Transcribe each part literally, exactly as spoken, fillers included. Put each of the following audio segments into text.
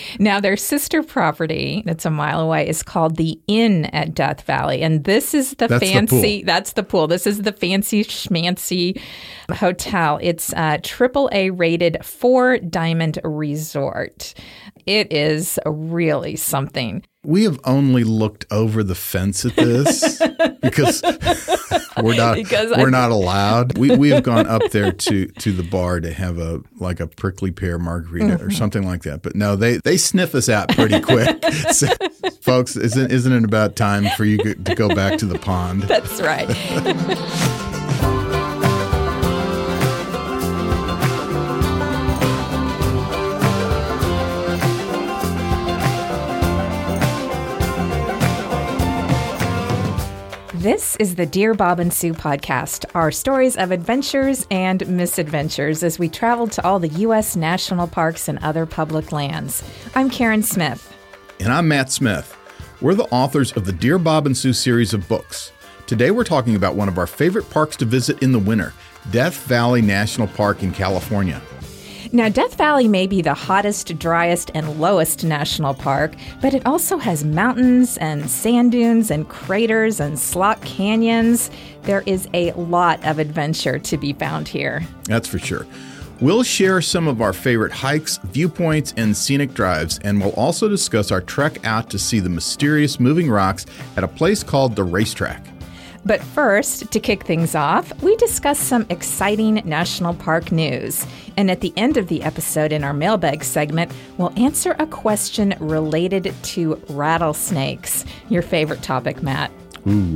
Now, their sister property that's a mile away is called the Inn at Death Valley. And this is the that's fancy, the that's the pool. This is the fancy schmancy hotel. It's a triple A rated four diamond resort. It is really something. We have only looked over the fence at this because we're not because we're I, not allowed. We we have gone up there to, to the bar to have a like a prickly pear margarita mm-hmm. or something like that. But no, they, they sniff us out pretty quick. So, folks, isn't isn't it about time for you to go back to the pond? That's right. This is the Dear Bob and Sue podcast, our stories of adventures and misadventures as we travel to all the U S national parks and other public lands. I'm Karen Smith. And I'm Matt Smith. We're the authors of the Dear Bob and Sue series of books. Today we're talking about one of our favorite parks to visit in the winter, Death Valley National Park in California. Now, Death Valley may be the hottest, driest, and lowest national park, but it also has mountains and sand dunes and craters and slot canyons. There is a lot of adventure to be found here. That's for sure. We'll share some of our favorite hikes, viewpoints, and scenic drives, and we'll also discuss our trek out to see the mysterious moving rocks at a place called the Racetrack. But first, to kick things off, we discuss some exciting national park news. And at the end of the episode in our mailbag segment, we'll answer a question related to rattlesnakes. Your favorite topic, Matt. Ooh.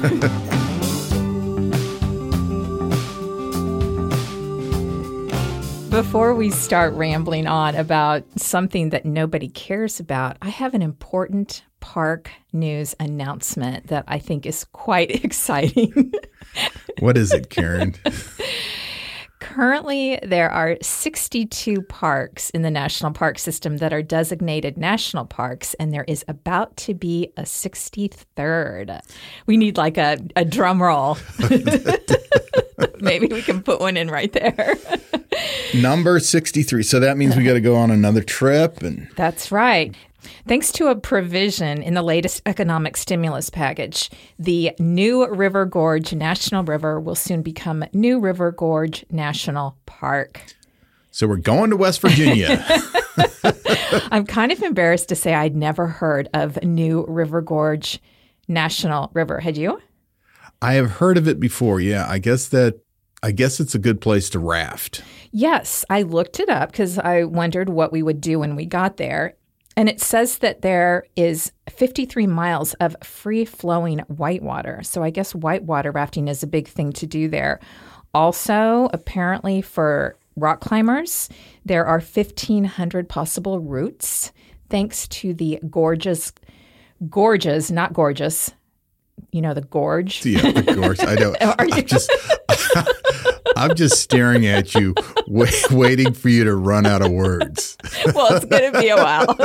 Before we start rambling on about something that nobody cares about, I have an important park news announcement that I think is quite exciting. What is it, Karen? Currently, there are sixty-two parks in the national park system that are designated national parks, and there is about to be a sixty-third. We need like a, a drum roll. Maybe we can put one in right there. Number sixty-three. So that means we got to go on another trip. And That's right. Thanks to a provision in the latest economic stimulus package, the New River Gorge National River will soon become New River Gorge National Park. So we're going to West Virginia. I'm kind of embarrassed to say I'd never heard of New River Gorge National River. Had you? I have heard of it before. Yeah, I guess that I guess it's a good place to raft. Yes, I looked it up because I wondered what we would do when we got there. And it says that there is fifty-three miles of free-flowing whitewater. So I guess whitewater rafting is a big thing to do there. Also, apparently for rock climbers, there are fifteen hundred possible routes thanks to the gorgeous, gorgeous, not gorgeous, you know, the gorge. Yeah, the gorge. I know. Are you? I'm just, I'm just staring at you, wait, waiting for you to run out of words. Well, it's going to be a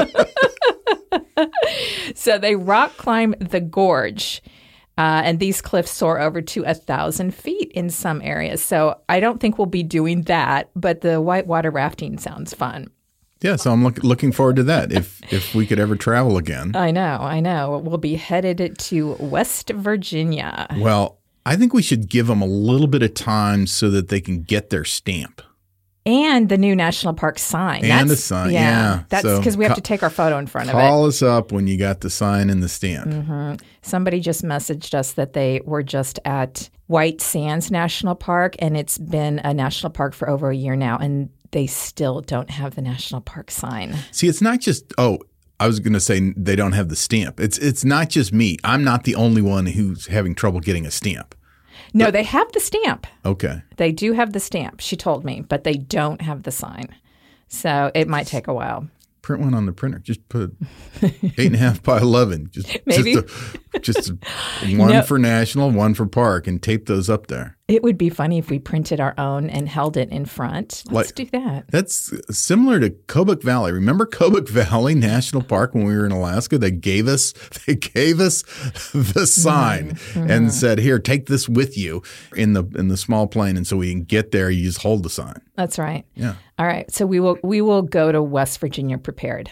while. So they rock climb the gorge, uh, and these cliffs soar over to a thousand feet in some areas. So I don't think we'll be doing that, but the whitewater rafting sounds fun. Yeah, so I'm look, looking forward to that if if we could ever travel again. I know, I know. We'll be headed to West Virginia. Well, I think we should give them a little bit of time so that they can get their stamp. And the new national park sign. And That's, the sign, yeah. yeah. That's because so we have to take our photo in front of it. Call us up when you got the sign and the stamp. Mm-hmm. Somebody just messaged us that they were just at White Sands National Park, and it's been a national park for over a year now, and they still don't have the national park sign. See, it's not just, oh, I was going to say they don't have the stamp. It's it's not just me. I'm not the only one who's having trouble getting a stamp. No, but, they have the stamp. Okay. They do have the stamp, she told me, but they don't have the sign. So it might take a while. Print one on the printer. Just put eight and a half by eleven. Just, Maybe. Just, a, just a, one no. for national, one for park, and tape those up there. It would be funny if we printed our own and held it in front. Let's like, do that. That's similar to Kobuk Valley. Remember Kobuk Valley National Park when we were in Alaska? They gave us they gave us the sign mm-hmm. and said, "Here, take this with you in the in the small plane, and so we can get there. You just hold the sign." That's right. Yeah. All right. So we will we will go to West Virginia prepared.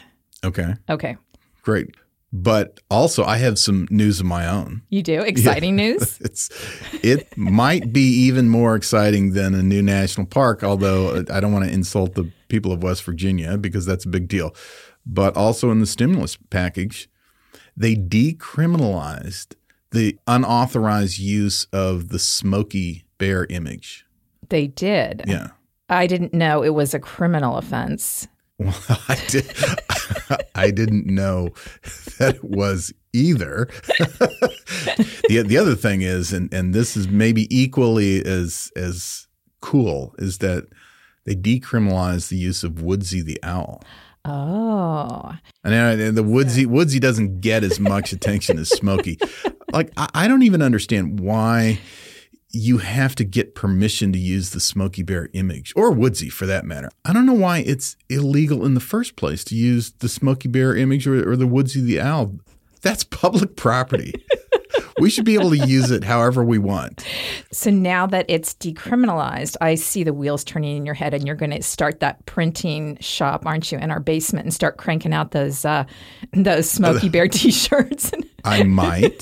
Okay. Okay. Great. But also, I have some news of my own. You do? Exciting yeah. news? It's It might be even more exciting than a new national park, although I don't want to insult the people of West Virginia because that's a big deal. But also in the stimulus package, they decriminalized the unauthorized use of the Smokey Bear image. They did? Yeah. I didn't know it was a criminal offense. Well, I did. I didn't know that it was either. the The other thing is, and, and this is maybe equally as as cool, is that they decriminalized the use of Woodsy the owl. Oh, and, and the Woodsy Woodsy doesn't get as much attention as Smokey. Like I, I don't even understand why you have to get permission to use the Smokey Bear image, or Woodsy for that matter. I don't know why it's illegal in the first place to use the Smokey Bear image or, or the Woodsy the owl. That's public property. We should be able to use it however we want. So now that it's decriminalized, I see the wheels turning in your head, and you're going to start that printing shop, aren't you, in our basement and start cranking out those uh, those Smokey Bear T-shirts. I might.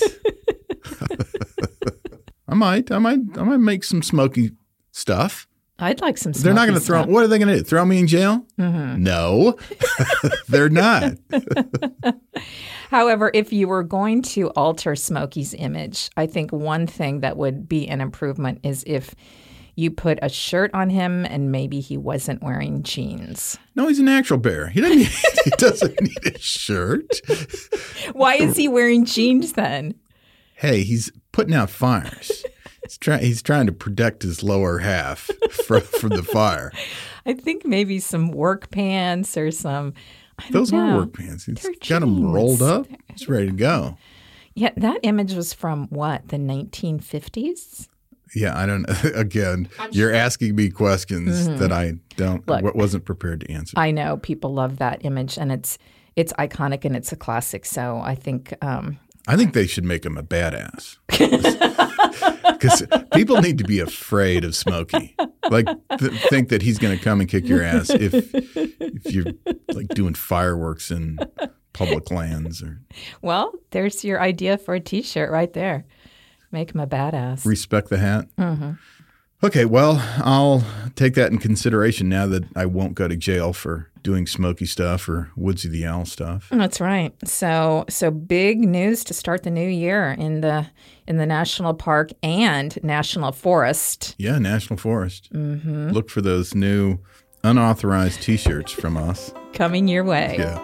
I might. I might. I might make some Smokey stuff. I'd like some Smokey They're not going to throw stuff. What are they going to do? Throw me in jail? Mm-hmm. No, they're not. However, if you were going to alter Smokey's image, I think one thing that would be an improvement is if you put a shirt on him and maybe he wasn't wearing jeans. No, he's a natural bear. He doesn't need, he doesn't need a shirt. Why is he wearing jeans then? Hey, he's putting out fires. He's, try, he's trying to protect his lower half from, from the fire. I think maybe some work pants or some, I don't Those know. are work pants. He's They're got them jeans. rolled up. He's ready to go. Yeah, that image was from what, the nineteen fifties? Yeah, I don't – again, I'm you're sure. asking me questions Mm-hmm. that I don't Look, – wasn't prepared to answer. I know people love that image, and it's it's iconic and it's a classic. So I think um, – I think they should make him a badass. Because people need to be afraid of Smokey. Like th- think that he's going to come and kick your ass if if you're like doing fireworks in public lands. Or Well, there's your idea for a T-shirt right there. Make him a badass. Respect the hat. Mm-hmm. Okay, well, I'll take that in consideration now that I won't go to jail for doing Smokey stuff or Woodsy the Owl stuff. That's right. So, so big news to start the new year in the in the national park and national forest. Yeah, National Forest. Mm-hmm. Look for those new unauthorized T-shirts from us. Coming your way. Yeah.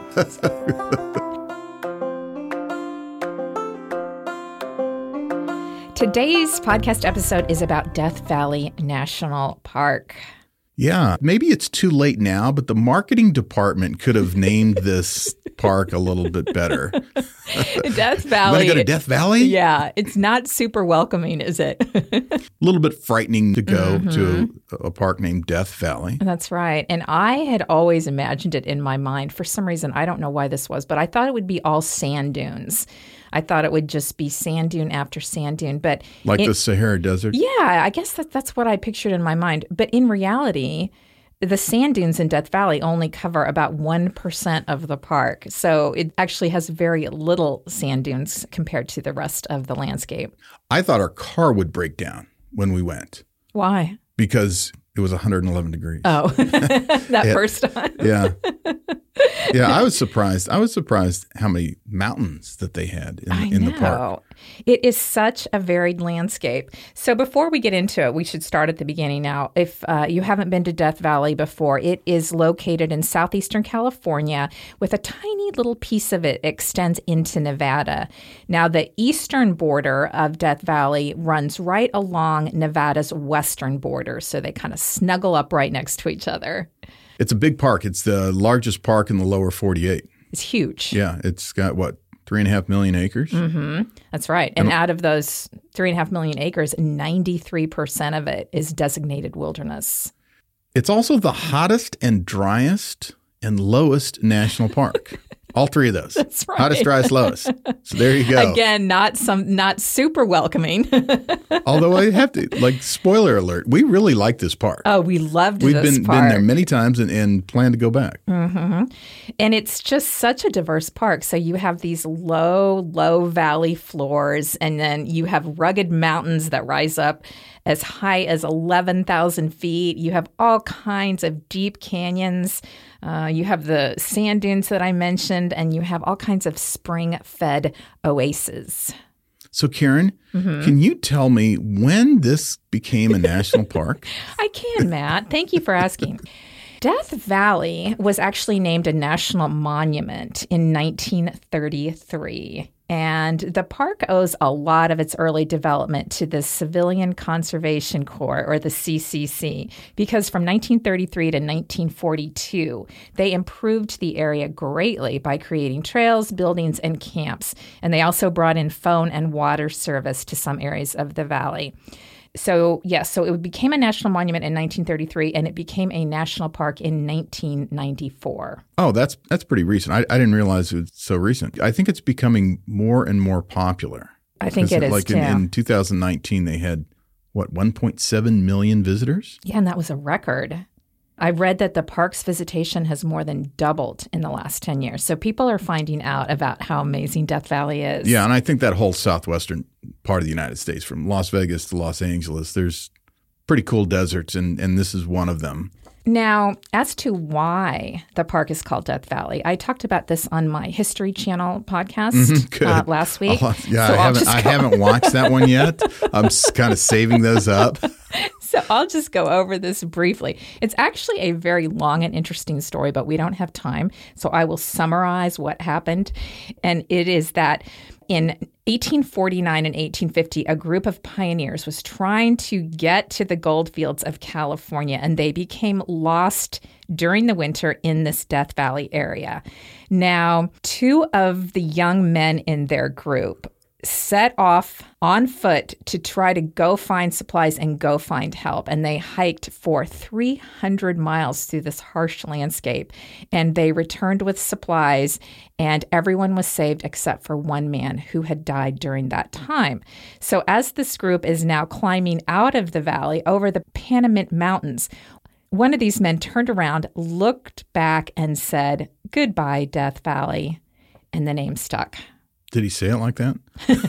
Today's podcast episode is about Death Valley National Park. Yeah, maybe it's too late now, but the marketing department could have named this park a little bit better. Death Valley. You want to go to Death Valley? Yeah, it's not super welcoming, is it? A little bit frightening to go Mm-hmm. to a, a park named Death Valley. That's right. And I had always imagined it in my mind. For some reason, I don't know why this was, but I thought it would be all sand dunes. I thought it would just be sand dune after sand dune. But Like it, the Sahara Desert? Yeah, I guess that, that's what I pictured in my mind. But in reality, the sand dunes in Death Valley only cover about one percent of the park. So it actually has very little sand dunes compared to the rest of the landscape. I thought our car would break down when we went Why? because it was one hundred eleven degrees. Oh, that Yeah. first time. Yeah. Yeah, I was surprised. I was surprised how many mountains that they had in, I in know. the park. It is such a varied landscape. So before we get into it, we should start at the beginning now. If uh, you haven't been to Death Valley before, it is located in southeastern California with a tiny little piece of it extends into Nevada. Now, the eastern border of Death Valley runs right along Nevada's western border. So they kind of snuggle up right next to each other. It's a big park. It's the largest park in the lower forty-eight. It's huge. Yeah, it's got, what, three and a half million acres? Mm-hmm. That's right. And, and out of those three and a half million acres, ninety-three percent of it is designated wilderness. It's also the hottest and driest and lowest national park. All three of those. That's right. Hottest, driest, lowest. So there you go. Again, not some, not super welcoming. Although I have to, like, spoiler alert, we really like this park. Oh, we loved We've this been, park. been there many times and, and plan to go back. Mm-hmm. And it's just such a diverse park. So you have these low, low valley floors, and then you have rugged mountains that rise up as high as eleven thousand feet. You have all kinds of deep canyons. Uh, you have the sand dunes that I mentioned, and you have all kinds of spring-fed oases. So, Karen, mm-hmm. can you tell me when this became a national park? I can, Matt. Thank you for asking. Death Valley was actually named a national monument in nineteen thirty-three. And the park owes a lot of its early development to the Civilian Conservation Corps, or the C C C, because from nineteen thirty-three to nineteen forty-two, they improved the area greatly by creating trails, buildings, and camps. And they also brought in phone and water service to some areas of the valley. So, yes, so it became a national monument in nineteen thirty-three, and it became a national park in nineteen ninety-four. Oh, that's that's pretty recent. I, I didn't realize it was so recent. I think it's becoming more and more popular. I think it is, like too. Like in, in two thousand nineteen, they had, what, one point seven million visitors? Yeah, and that was a record. I read that the park's visitation has more than doubled in the last ten years. So people are finding out about how amazing Death Valley is. Yeah, and I think that whole southwestern part of the United States, from Las Vegas to Los Angeles, there's pretty cool deserts, and, and this is one of them. Now, as to why the park is called Death Valley, I talked about this on my History Channel podcast mm-hmm, uh, last week. I'll, yeah, so I, haven't, I haven't watched that one yet. I'm kind of saving those up. So I'll just go over this briefly. It's actually a very long and interesting story, but we don't have time. So I will summarize what happened. And it is that in eighteen forty-nine and eighteen fifty, a group of pioneers was trying to get to the gold fields of California, and they became lost during the winter in this Death Valley area. Now, two of the young men in their group set off on foot to try to go find supplies and go find help. And they hiked for three hundred miles through this harsh landscape. And they returned with supplies, and everyone was saved except for one man who had died during that time. So as this group is now climbing out of the valley over the Panamint Mountains, one of these men turned around, looked back, and said, "Goodbye, Death Valley." And the name stuck. Did he say it like that?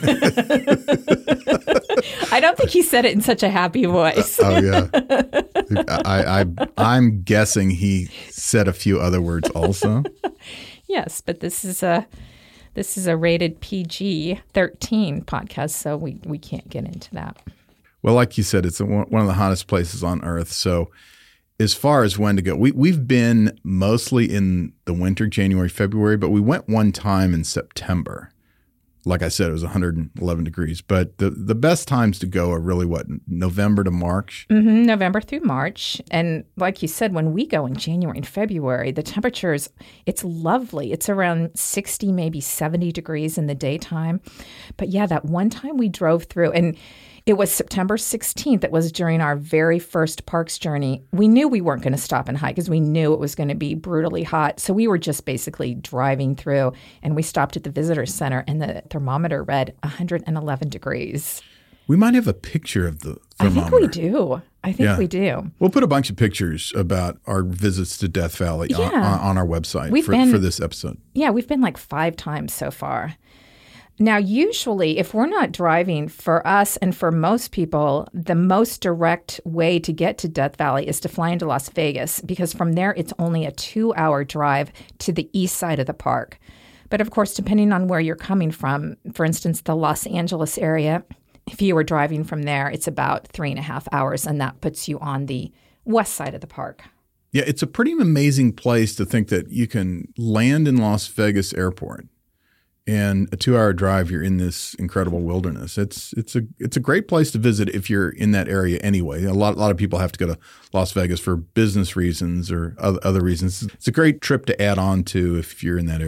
I don't think he said it in such a happy voice. Uh, oh, yeah. I, I, I'm guessing he said a few other words also. Yes, but this is a this is a rated P G thirteen podcast, so we, we can't get into that. Well, like you said, it's a, one of the hottest places on Earth. So as far as when to go, we, we've been mostly in the winter, January, February, but we went one time in September. Like I said, it was one hundred eleven degrees. But the, the best times to go are really, what, November to March? Mm-hmm, November through March. And like you said, when we go in January and February, the temperatures, it's lovely. It's around sixty, maybe seventy degrees in the daytime. But yeah, that one time we drove through, and it was September sixteenth. It was during our very first parks journey. We knew we weren't going to stop and hike because we knew it was going to be brutally hot. So we were just basically driving through, and we stopped at the visitor center, and the thermometer read one hundred eleven degrees. We might have a picture of the thermometer. I think we do. I think yeah. we do. We'll put a bunch of pictures about our visits to Death Valley yeah. on, on our website we've for, been, for this episode. Yeah, we've been like five times so far. Now, usually, if we're not driving, for us and for most people, the most direct way to get to Death Valley is to fly into Las Vegas, because from there, it's only a two-hour drive to the east side of the park. But of course, depending on where you're coming from, for instance, the Los Angeles area, if you were driving from there, it's about three and a half hours, and that puts you on the west side of the park. Yeah, it's a pretty amazing place to think that you can land in Las Vegas Airport. And a two-hour drive, you're in this incredible wilderness. It's it's a it's a great place to visit if you're in that area anyway. A lot a lot of people have to go to Las Vegas for business reasons or other, other reasons. It's a great trip to add on to if you're in that area.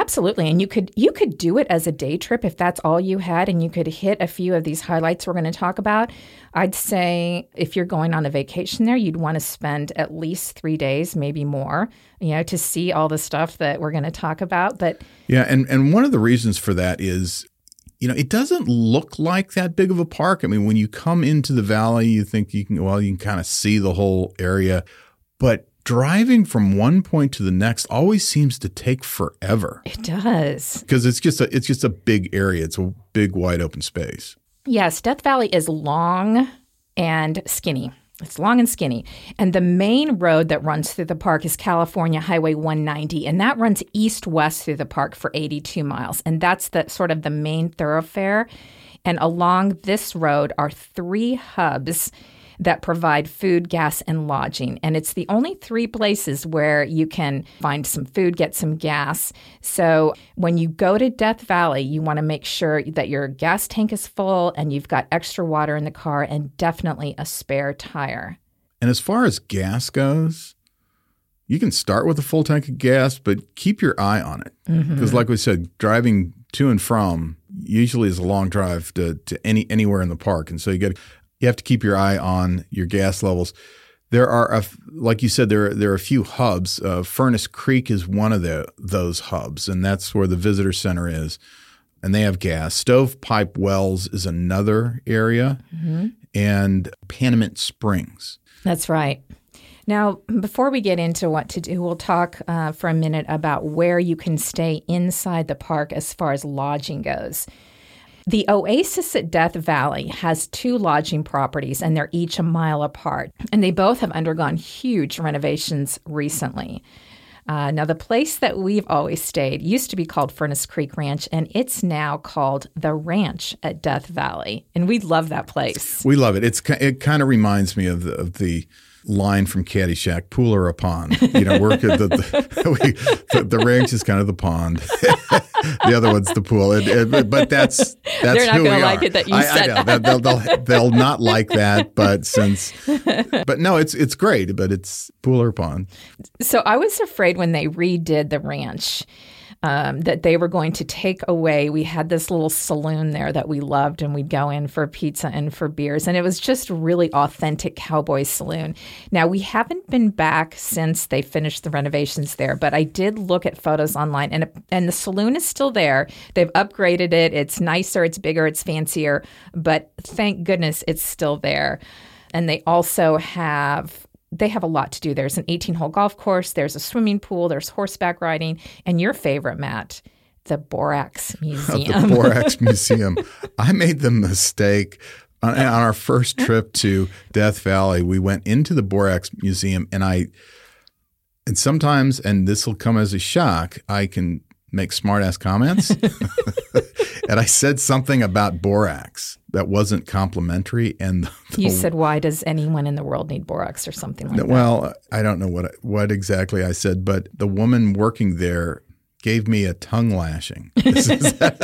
Absolutely. And you could you could do it as a day trip if that's all you had, and you could hit a few of these highlights we're going to talk about. I'd say if you're going on a vacation there, you'd want to spend at least three days, maybe more, you know, to see all the stuff that we're going to talk about. But yeah, and, and one of the reasons for that is, you know, it doesn't look like that big of a park. I mean, when you come into the valley, you think you can, well, you can kind of see the whole area, but driving from one point to the next always seems to take forever. It does. Because it's just a it's just a big area. It's a big, wide open space. Yes, Death Valley is long and skinny. It's long and skinny. And the main road that runs through the park is California Highway one ninety, and that runs east-west through the park for eighty-two miles. And that's the sort of the main thoroughfare. And along this road are three hubs that provide food, gas, and lodging. And it's the only three places where you can find some food, get some gas. So when you go to Death Valley, you want to make sure that your gas tank is full and you've got extra water in the car and definitely a spare tire. And as far as gas goes, you can start with a full tank of gas, but keep your eye on it. Because mm-hmm. like we said, driving to and from usually is a long drive to, to any anywhere in the park. And so you got to You have to keep your eye on your gas levels. There are, a, like you said, there, there are a few hubs. Uh, Furnace Creek is one of the, those hubs, and that's where the visitor center is. And they have gas. Stovepipe Wells is another area, mm-hmm. and Panamint Springs. That's right. Now, before we get into what to do, we'll talk uh, for a minute about where you can stay inside the park as far as lodging goes. The Oasis at Death Valley has two lodging properties, and they're each a mile apart. And they both have undergone huge renovations recently. Uh, now, the place that we've always stayed used to be called Furnace Creek Ranch, and it's now called The Ranch at Death Valley. And we love that place. We love it. It's It kind of reminds me of the, of the line from Caddyshack, pool or a pond. You know, work at the the, we, the the ranch is kind of the pond. The other one's the pool. It, it, but that's that's They're not who going we to like are. it that you I, said I know. that. They'll, they'll, they'll not like that, but since but no, it's it's great, but it's pool or pond. So I was afraid when they redid the ranch Um, that they were going to take away. We had this little saloon there that we loved, and we'd go in for pizza and for beers. And it was just really authentic cowboy saloon. Now, we haven't been back since they finished the renovations there, but I did look at photos online, and, and the saloon is still there. They've upgraded it. It's nicer, it's bigger, it's fancier, but thank goodness it's still there. And they also have... They have a lot to do. There's an eighteen-hole golf course. There's a swimming pool. There's horseback riding. And your favorite, Matt, the Borax Museum. The Borax Museum. I made the mistake. On, on our first trip to Death Valley, we went into the Borax Museum, and I – and sometimes, and this will come as a shock, I can make smart-ass comments. And I said something about borax that wasn't complimentary. And the, the, you said, why does anyone in the world need borax or something like that? Well, I don't know what what exactly I said, but the woman working there gave me a tongue lashing. This is, that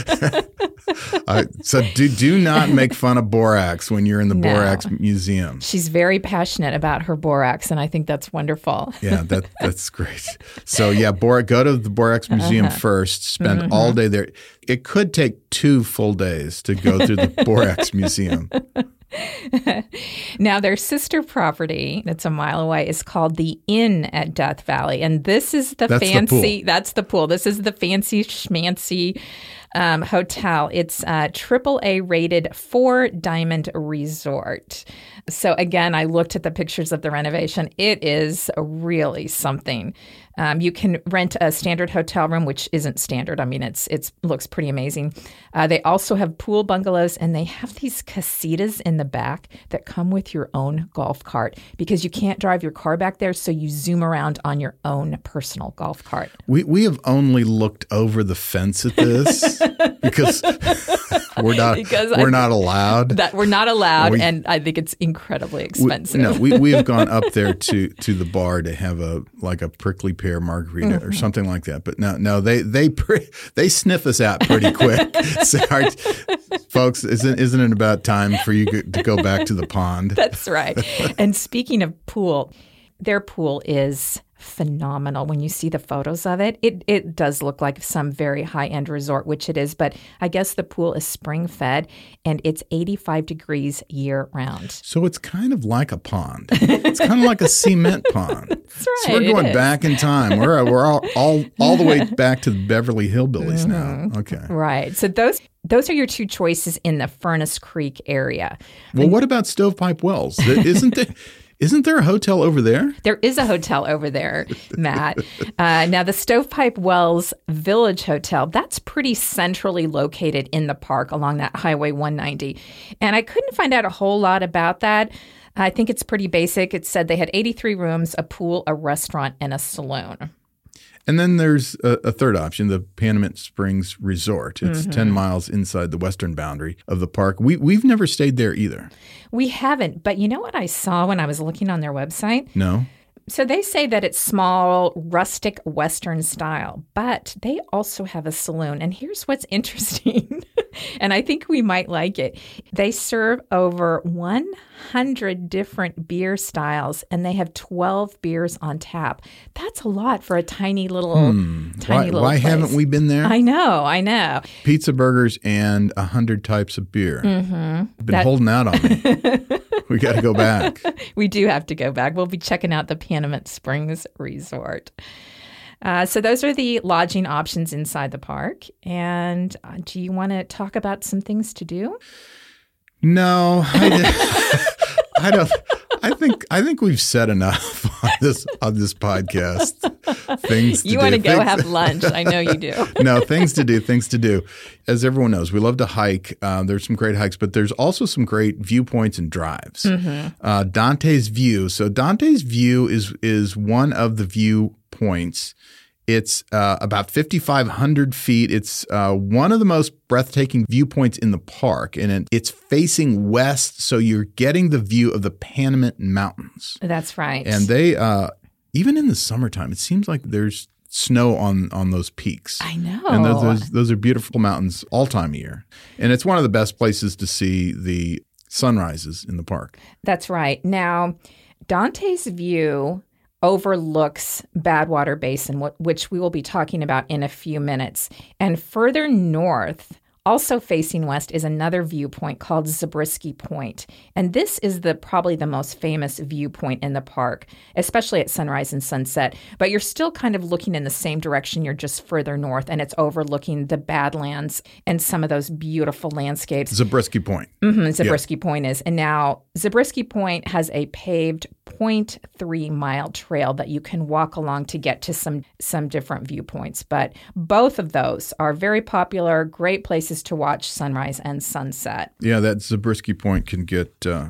is, uh, so do, do not make fun of borax when you're in the no. Borax Museum. She's very passionate about her borax, and I think that's wonderful. Yeah, that that's great. So yeah, bor- go to the Borax Museum uh-huh. first, spend mm-hmm. all day there. It could take two full days to go through the Borax Museum. Now, their sister property that's a mile away is called the Inn at Death Valley. And this is the that's fancy, the that's the pool. This is the fancy schmancy um, hotel. It's a triple A rated four diamond resort. So again, I looked at the pictures of the renovation. It is really something. Um, you can rent a standard hotel room, which isn't standard. I mean, it's it's looks pretty amazing. Uh, they also have pool bungalows, and they have these casitas in the back that come with your own golf cart because you can't drive your car back there, so you zoom around on your own personal golf cart. We we have only looked over the fence at this because we're not because we're I, not allowed. That we're not allowed, we, and I think it's incredibly expensive. We, no, we we have gone up there to to the bar to have a like a prickly pear margarita mm-hmm. or something like that. But no, no, they they pre- they sniff us out pretty quick. So, folks, isn't isn't it about time for you to go back to the pond? That's right. And speaking of pool, their pool is phenomenal. When you see the photos of it, it it does look like some very high-end resort, which it is. But I guess the pool is spring-fed, and it's eighty-five degrees year-round. So it's kind of like a pond. It's kind of like a cement pond. That's right. So we're going back in time. We're we're all all, all the way back to the Beverly Hillbillies mm-hmm. now. Okay. Right. So those those are your two choices in the Furnace Creek area. Well, and, what about Stovepipe Wells? Isn't there? Isn't there a hotel over there? There is a hotel over there, Matt. Uh, now, the Stovepipe Wells Village Hotel, that's pretty centrally located in the park along that Highway one ninety. And I couldn't find out a whole lot about that. I think it's pretty basic. It said they had eighty-three rooms, a pool, a restaurant, and a saloon. And then there's a, a third option, the Panamint Springs Resort. It's mm-hmm. ten miles inside the western boundary of the park. We, we've never stayed there either. We haven't. But you know what I saw when I was looking on their website? No. So they say that it's small, rustic, Western style, but they also have a saloon. And here's what's interesting, and I think we might like it. They serve over one hundred different beer styles, and they have twelve beers on tap. That's a lot for a tiny little, hmm. tiny why, little Why place. haven't we been there? I know, I know. Pizza, burgers, and one hundred types of beer. Mm-hmm. Been that- holding out on me. We got to go back. We do have to go back. We'll be checking out the Panamint Springs Resort. Uh, so those are the lodging options inside the park. And uh, do you want to talk about some things to do? No, I, I don't. I think I think we've said enough on this on this podcast. Things to you do. want to go things, have lunch? I know you do. No, things to do. Things to do. As everyone knows, we love to hike. Uh, there's some great hikes, but there's also some great viewpoints and drives. Mm-hmm. Uh, Dante's View. So Dante's View is is one of the viewpoints. It's uh, about fifty-five hundred feet. It's uh, one of the most breathtaking viewpoints in the park, and it, it's facing west, so you're getting the view of the Panamint Mountains. That's right. And they, uh, even in the summertime, it seems like there's snow on on those peaks. I know. And those those, those are beautiful mountains all time of year. And it's one of the best places to see the sunrises in the park. That's right. Now, Dante's View overlooks Badwater Basin, which we will be talking about in a few minutes. And further north, also facing west, is another viewpoint called Zabriskie Point. And this is the probably the most famous viewpoint in the park, especially at sunrise and sunset. But you're still kind of looking in the same direction. You're just further north, and it's overlooking the Badlands and some of those beautiful landscapes. Zabriskie Point. Mm-hmm, Zabriskie yeah. Point is. And now Zabriskie Point has a paved zero point three mile trail that you can walk along to get to some some different viewpoints. But both of those are very popular, great places to watch sunrise and sunset. Yeah, that Zabriskie Point can get uh,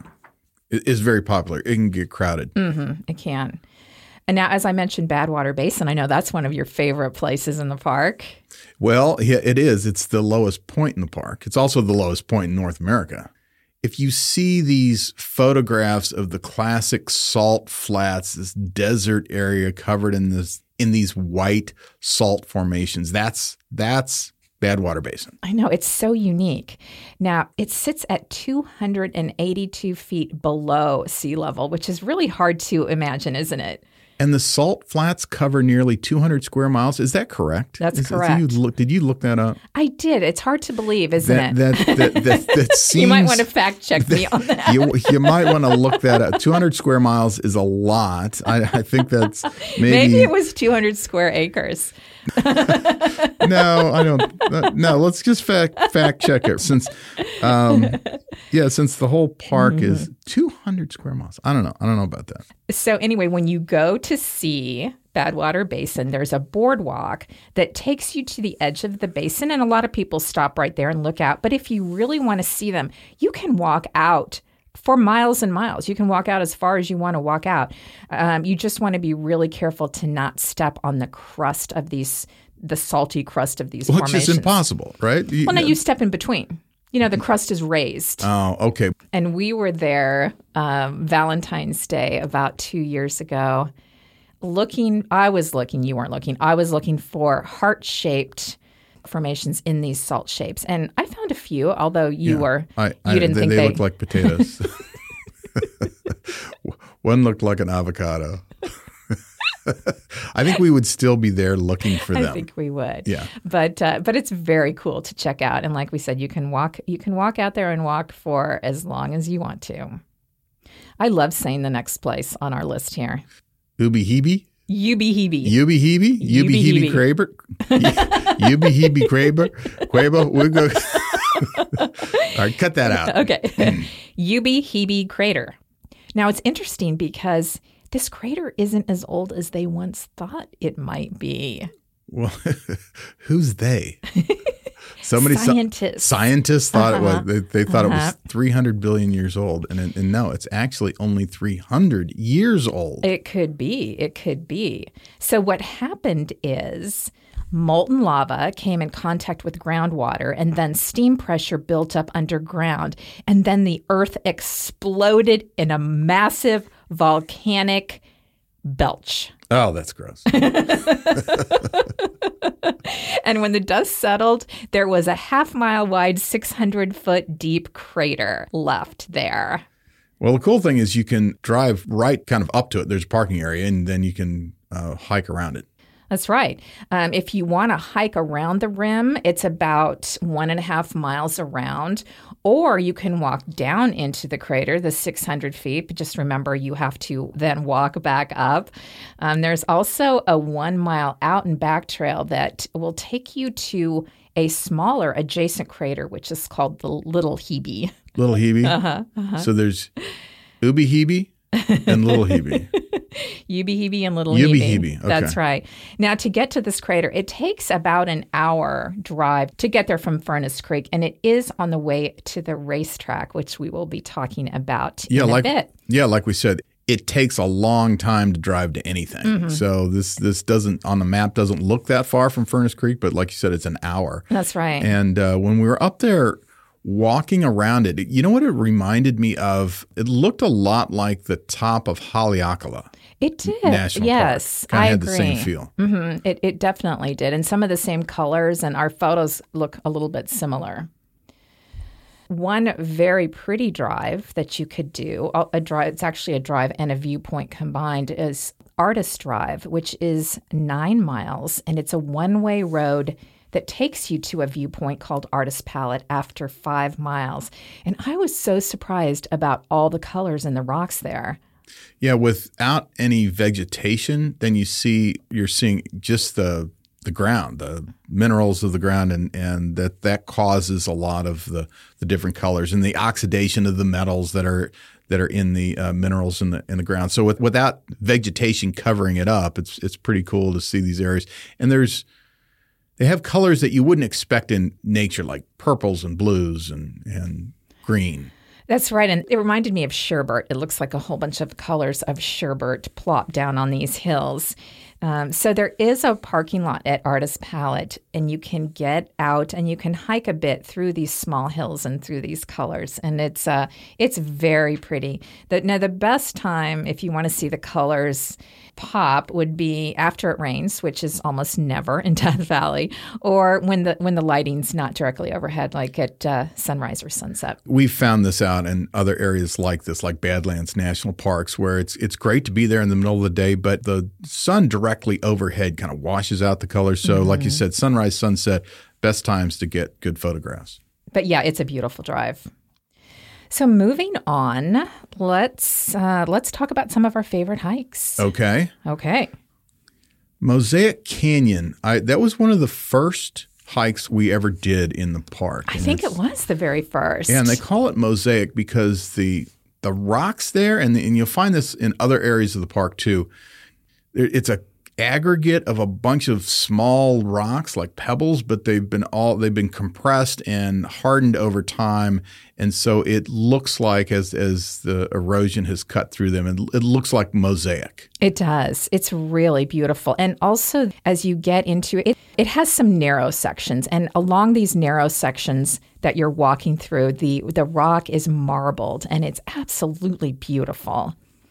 is very popular. It can get crowded. Mm-hmm, it can. And now, as I mentioned, Badwater Basin, I know that's one of your favorite places in the park. Well, yeah, it is. It's the lowest point in the park. It's also the lowest point in North America. If you see these photographs of the classic salt flats, this desert area covered in this in these white salt formations, that's that's Badwater Basin. I know. It's so unique. Now, it sits at two hundred eighty-two feet below sea level, which is really hard to imagine, isn't it? And the salt flats cover nearly two hundred square miles. Is that correct? That's Is, correct. Did you, look, did you look that up? I did. It's hard to believe, isn't that, it? That, that, that, that seems, you might want to fact check me on that. You, you might want to look that up. two hundred square miles is a lot. I, I think that's maybe... Maybe it was two hundred square acres. No, I don't. Uh, no, let's just fact fact check it. Since, um, yeah, since the whole park mm-hmm. is two hundred square miles. I don't know. I don't know about that. So anyway, when you go to see Badwater Basin, there's a boardwalk that takes you to the edge of the basin, and a lot of people stop right there and look out. But if you really want to see them, you can walk out for miles and miles. You can walk out as far as you want to walk out. Um, you just want to be really careful to not step on the crust of these, the salty crust of these Which formations. Which is impossible, right? You, well, no, you step in between. You know, the crust is raised. Oh, okay. And we were there um, Valentine's Day about two years ago looking, I was looking, you weren't looking, I was looking for heart-shaped formations in these salt shapes. And I found a few, although you yeah, were, I, you I, didn't they, think they... they... looked like potatoes. One looked like an avocado. I think we would still be there looking for them. I think we would. Yeah. But uh, but it's very cool to check out. And like we said, you can walk you can walk out there and walk for as long as you want to. I love saying the next place on our list here. Ubi-Hebe? Ubi-Hebe. Ubi-Hebe? Ubi-Hebe Kraber? Ubi-Hebe Kraber? Quabo? We'll go. All right, cut that out. Okay. Ubi-Hebe Crater. Now, it's interesting because this crater isn't as old as they once thought it might be. Well, who's they? Somebody scientists. Sa- scientists thought uh-huh. it was. They, they thought uh-huh. it was three hundred billion years old, and, and no, it's actually only three hundred years old. It could be. It could be. So what happened is molten lava came in contact with groundwater, and then steam pressure built up underground, and then the Earth exploded in a massive volcanic belch. Oh, that's gross. And when the dust settled, there was a half mile wide, six hundred foot deep crater left there. Well, the cool thing is you can drive right kind of up to it. There's a parking area, and then you can uh, hike around it. That's right. Um, if you want to hike around the rim, it's about one and a half miles around, or you can walk down into the crater, the six hundred feet. But just remember, you have to then walk back up. Um, there's also a one mile out and back trail that will take you to a smaller adjacent crater, which is called the Little Hebe. Little Hebe? Uh-huh, uh-huh. So there's Ubi-Hebe and Little Hebe. Ubi-Hebe and Little Ubi-Hebe. Hebe. Okay. That's right. Now, to get to this crater, it takes about an hour drive to get there from Furnace Creek, and it is on the way to the racetrack, which we will be talking about yeah, in like, a bit. Yeah, like we said, it takes a long time to drive to anything. Mm-hmm. So this this doesn't, on the map, doesn't look that far from Furnace Creek, but like you said, it's an hour. That's right. And uh, when we were up there walking around it, you know what it reminded me of? It looked a lot like the top of Haleakala. It did. National yes, Park. I had agree. the same feel. Mm-hmm. It, it definitely did. And some of the same colors, and our photos look a little bit similar. One very pretty drive that you could do, a drive, it's actually a drive and a viewpoint combined, is Artist Drive, which is nine miles, and it's a one-way road that takes you to a viewpoint called Artist Palette after five miles. And I was so surprised about all the colors in the rocks there. Yeah, without any vegetation, then you see you're seeing just the the ground, the minerals of the ground, and, and that that causes a lot of the, the different colors and the oxidation of the metals that are that are in the uh, minerals in the in the ground. So with, without vegetation covering it up, it's it's pretty cool to see these areas. And there's they have colors that you wouldn't expect in nature, like purples and blues and and green. That's right. And it reminded me of sherbet. It looks like a whole bunch of colors of sherbet plopped down on these hills. Um, so there is a parking lot at Artist Palette, and you can get out and you can hike a bit through these small hills and through these colors. And it's uh, it's very pretty. The, now, the best time, if you want to see the colors pop, would be after it rains, which is almost never in Death Valley, or when the when the lighting's not directly overhead, like at uh, sunrise or sunset. We've found this out in other areas like this, like Badlands National Parks, where it's it's great to be there in the middle of the day, but the sun directly overhead kind of washes out the colors. So mm-hmm. like you said, sunrise, sunset, best times to get good photographs. But yeah, it's a beautiful drive. So moving on, let's uh, let's talk about some of our favorite hikes. Okay. Okay. Mosaic Canyon. I, that was one of the first hikes we ever did in the park. I think it was the very first. Yeah, and they call it Mosaic because the the rocks there, and, the, and you'll find this in other areas of the park too, it's a aggregate of a bunch of small rocks like pebbles, but they've been all they've been compressed and hardened over time, and so it looks like as as the erosion has cut through them, it, it looks like mosaic. It does. It's really beautiful, and also as you get into it, it has some narrow sections, and along these narrow sections that you're walking through, the the rock is marbled, and it's absolutely beautiful.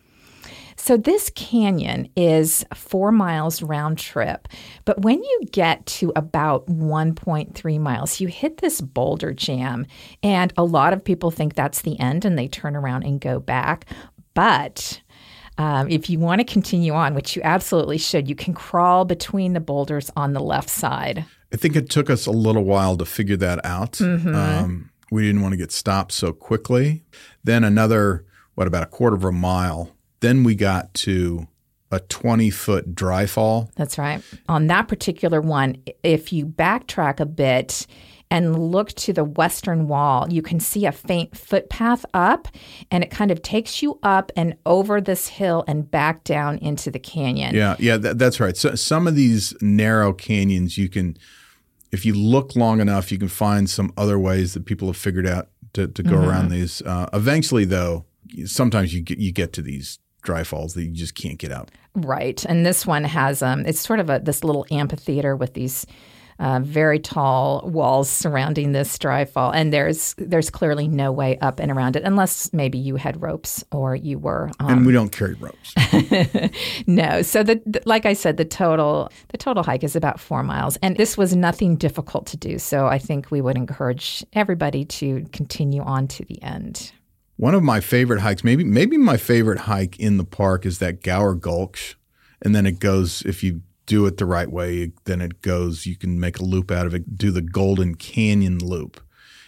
So this canyon is four miles round trip, but when you get to about one point three miles, you hit this boulder jam, and a lot of people think that's the end and they turn around and go back. But Um, if you want to continue on, which you absolutely should, you can crawl between the boulders on the left side. I think it took us a little while to figure that out. Mm-hmm. Um, we didn't want to get stopped so quickly. Then another, what, about a quarter of a mile. Then we got to a twenty-foot dry fall. That's right. On that particular one, if you backtrack a bit and look to the western wall, you can see a faint footpath up, and it kind of takes you up and over this hill and back down into the canyon. Yeah, yeah, that, that's right. So some of these narrow canyons, you can, if you look long enough, you can find some other ways that people have figured out to, to go mm-hmm. around these. Uh, eventually, though, sometimes you get, you get to these dry falls that you just can't get out. Right, and this one has um, it's sort of a this little amphitheater with these Uh, very tall walls surrounding this dry fall, and there's there's clearly no way up and around it unless maybe you had ropes or you were. Um, and we don't carry ropes. No. So the, the like I said, the total the total hike is about four miles, and this was nothing difficult to do. So I think we would encourage everybody to continue on to the end. One of my favorite hikes, maybe maybe my favorite hike in the park, is that Gower Gulch, and then it goes if you. do it the right way, then it goes, you can make a loop out of it, do the Golden Canyon Loop.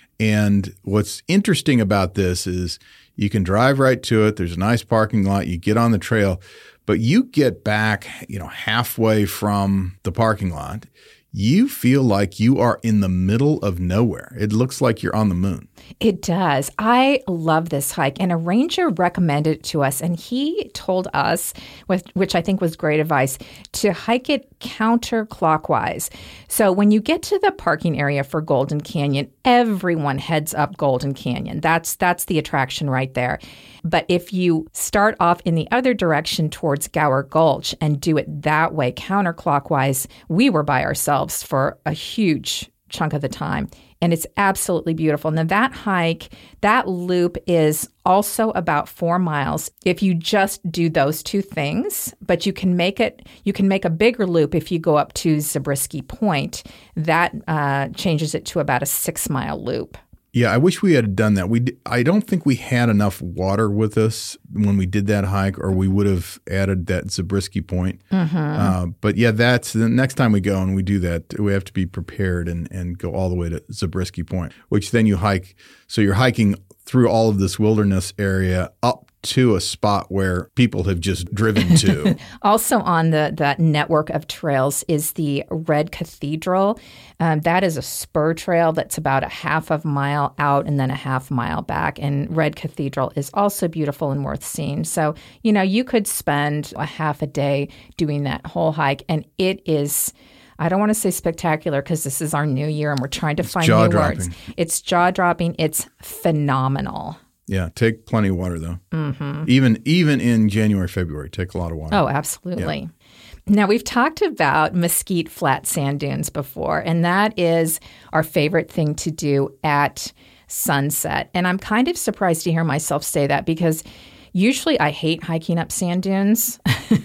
And what's interesting about this is you can drive right to it. There's a nice parking lot. You get on the trail, but you get back, you know, halfway from the parking lot, you feel like you are in the middle of nowhere. It looks like you're on the moon. It does. I love this hike, and a ranger recommended it to us, and he told us, with, which I think was great advice, to hike it counterclockwise. So when you get to the parking area for Golden Canyon, everyone heads up Golden Canyon. That's that's the attraction right there. But if you start off in the other direction towards Gower Gulch and do it that way, counterclockwise, we were by ourselves for a huge chunk of the time. And it's absolutely beautiful. Now that hike, that loop is also about four miles if you just do those two things, but you can make it, you can make a bigger loop if you go up to Zabriskie Point. That uh, changes it to about a six mile loop. Yeah, I wish we had done that. We, I don't think we had enough water with us when we did that hike, or we would have added that Zabriskie Point. Mm-hmm. Uh, but yeah, that's the next time we go and we do that, we have to be prepared and, and go all the way to Zabriskie Point, which then you hike. So you're hiking through all of this wilderness area up to a spot where people have just driven to. Also on the that network of trails is the Red Cathedral. Um, that is a spur trail that's about a half of a mile out and then a half mile back. And Red Cathedral is also beautiful and worth seeing. So, you know, you could spend a half a day doing that whole hike, and it is... I don't want to say spectacular because this is our new year and we're trying to it's find new words. It's jaw-dropping. It's phenomenal. Yeah, take plenty of water though. Mm-hmm. Even even in January, February, take a lot of water. Oh, absolutely. Yeah. Now, we've talked about Mesquite Flat Sand Dunes before, and that is our favorite thing to do at sunset. And I'm kind of surprised to hear myself say that because usually I hate hiking up sand dunes,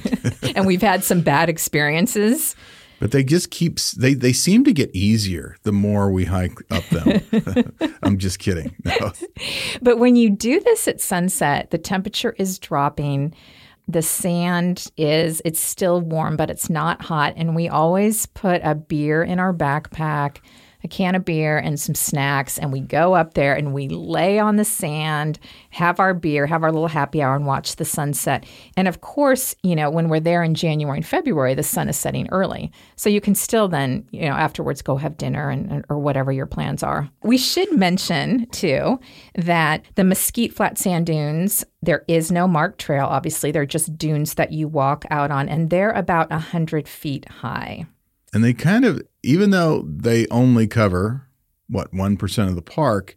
and we've had some bad experiences. But they just keep they, – they seem to get easier the more we hike up them. I'm just kidding. No. But when you do this at sunset, the temperature is dropping. The sand is – it's still warm, but it's not hot. And we always put a beer in our backpack, a can of beer and some snacks, and we go up there and we lay on the sand, have our beer, have our little happy hour, and watch the sunset. And of course, you know, when we're there in January and February, the sun is setting early. So you can still then, you know, afterwards go have dinner and or whatever your plans are. We should mention, too, that the Mesquite Flat Sand Dunes, there is no marked trail, obviously. They're just dunes that you walk out on, and they're about one hundred feet high. And they kind of, even though they only cover, what, one percent of the park,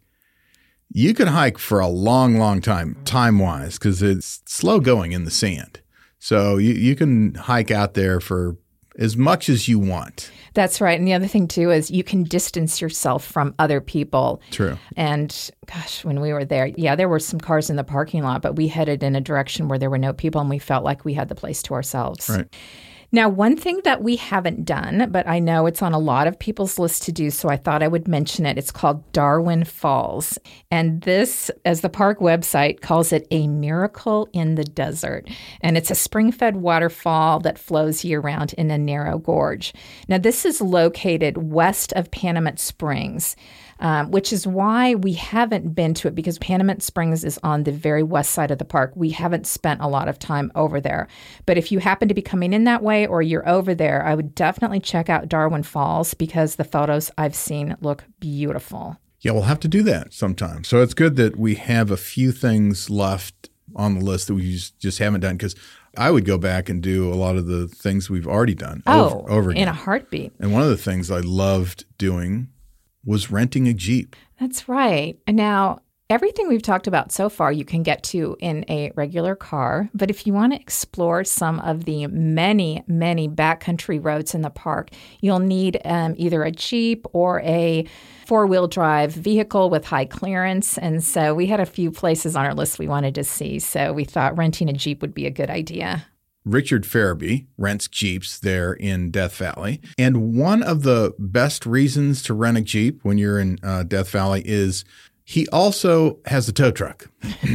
you can hike for a long, long time, time-wise, because it's slow going in the sand. So you, you can hike out there for as much as you want. That's right. And the other thing, too, is you can distance yourself from other people. True. And gosh, when we were there, yeah, there were some cars in the parking lot, but we headed in a direction where there were no people, and we felt like we had the place to ourselves. Right. Now, one thing that we haven't done, but I know it's on a lot of people's list to do, so I thought I would mention it. It's called Darwin Falls. And this, as the park website calls it, a miracle in the desert. And it's a spring-fed waterfall that flows year-round in a narrow gorge. Now, this is located west of Panamint Springs. Um, which is why we haven't been to it, because Panamint Springs is on the very west side of the park. We haven't spent a lot of time over there. But if you happen to be coming in that way or you're over there, I would definitely check out Darwin Falls because the photos I've seen look beautiful. Yeah, we'll have to do that sometime. So it's good that we have a few things left on the list that we just, just haven't done, because I would go back and do a lot of the things we've already done oh, over, over again. In a heartbeat. And one of the things I loved doing was renting a Jeep. That's right. And now, everything we've talked about so far, you can get to in a regular car. But if you want to explore some of the many, many backcountry roads in the park, you'll need um, either a Jeep or a four-wheel drive vehicle with high clearance. And so we had a few places on our list we wanted to see. So we thought renting a Jeep would be a good idea. Richard Farabee rents Jeeps there in Death Valley. And one of the best reasons to rent a Jeep when you're in uh, Death Valley is he also has a tow truck.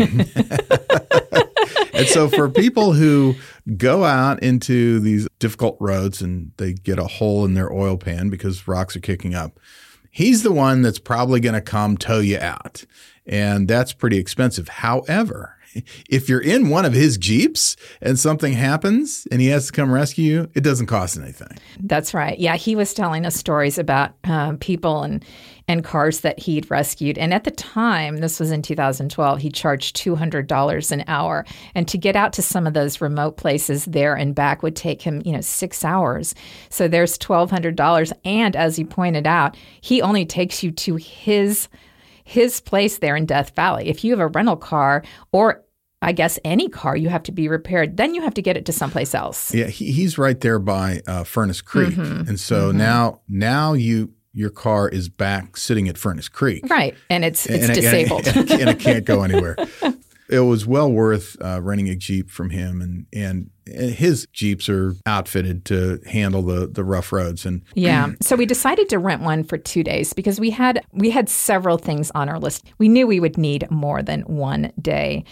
And so for people who go out into these difficult roads and they get a hole in their oil pan because rocks are kicking up, he's the one that's probably going to come tow you out. And that's pretty expensive. However, if you're in one of his Jeeps and something happens and he has to come rescue you, it doesn't cost anything. That's right. Yeah, he was telling us stories about um, people and and cars that he'd rescued. And at the time, this was in two thousand twelve, he charged two hundred dollars an hour. And to get out to some of those remote places there and back would take him, you know, six hours. So there's twelve hundred dollars. And as he pointed out, he only takes you to his his place there in Death Valley. If you have a rental car or I guess any car, you have to be repaired. Then you have to get it to someplace else. Yeah, he, he's right there by uh, Furnace Creek. Mm-hmm. And so mm-hmm. now now you your car is back sitting at Furnace Creek. Right. And it's it's and, disabled. And, and, and it can't go anywhere. It was well worth uh, renting a Jeep from him, and, and his Jeeps are outfitted to handle the, the rough roads. And yeah, so we decided to rent one for two days because we had we had several things on our list. We knew we would need more than one day.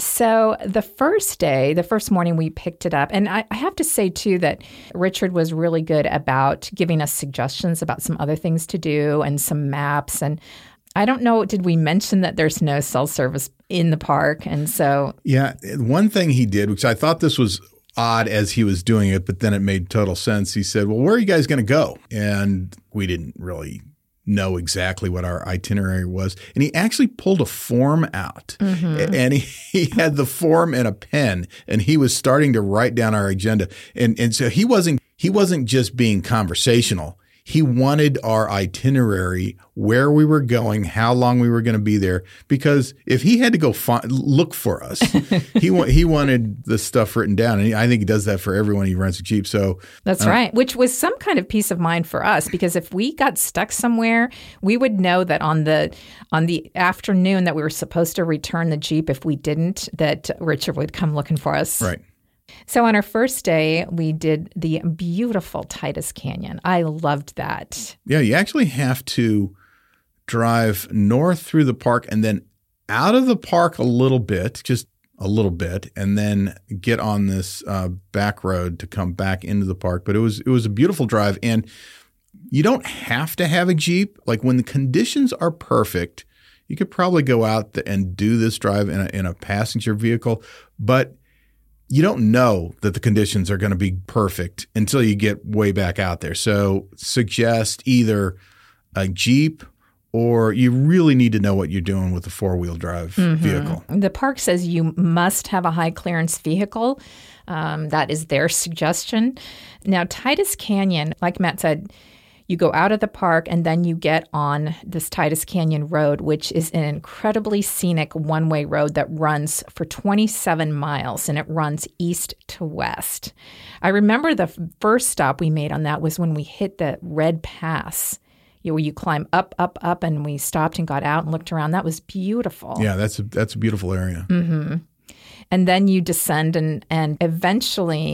So the first day, the first morning, we picked it up, and I, I have to say too that Richard was really good about giving us suggestions about some other things to do and some maps. And I don't know, did we mention that there's no cell service in the park? And so yeah, one thing he did, which I thought this was odd as he was doing it, but then it made total sense. He said, well, where are you guys going to go? And we didn't really know exactly what our itinerary was. And he actually pulled a form out, mm-hmm. and he, he had the form and a pen, and he was starting to write down our agenda. And and so he wasn't he wasn't just being conversational. He wanted our itinerary, where we were going, how long we were going to be there, because if he had to go find, look for us, he wa- he wanted the stuff written down. And he, I think he does that for everyone he rents a Jeep. So that's uh, right, which was some kind of peace of mind for us, because if we got stuck somewhere, we would know that on the on the afternoon that we were supposed to return the Jeep, if we didn't, that Richard would come looking for us. Right. So on our first day, we did the beautiful Titus Canyon. I loved that. Yeah, you actually have to drive north through the park and then out of the park a little bit, just a little bit, and then get on this uh, back road to come back into the park. But it was it was a beautiful drive, and you don't have to have a Jeep. Like when the conditions are perfect, you could probably go out and do this drive in a, in a passenger vehicle, but you don't know that the conditions are going to be perfect until you get way back out there. So suggest either a Jeep, or you really need to know what you're doing with a four-wheel drive mm-hmm. vehicle. The park says you must have a high-clearance vehicle. Um, that is their suggestion. Now, Titus Canyon, like Matt said, you go out of the park and then you get on this Titus Canyon Road, which is an incredibly scenic one-way road that runs for twenty-seven miles, and it runs east to west. I remember the first stop we made on that was when we hit the Red Pass, you know, where you climb up, up, up, and we stopped and got out and looked around. That was beautiful. Yeah, that's a, that's a beautiful area. Mm-hmm. And then you descend and, and eventually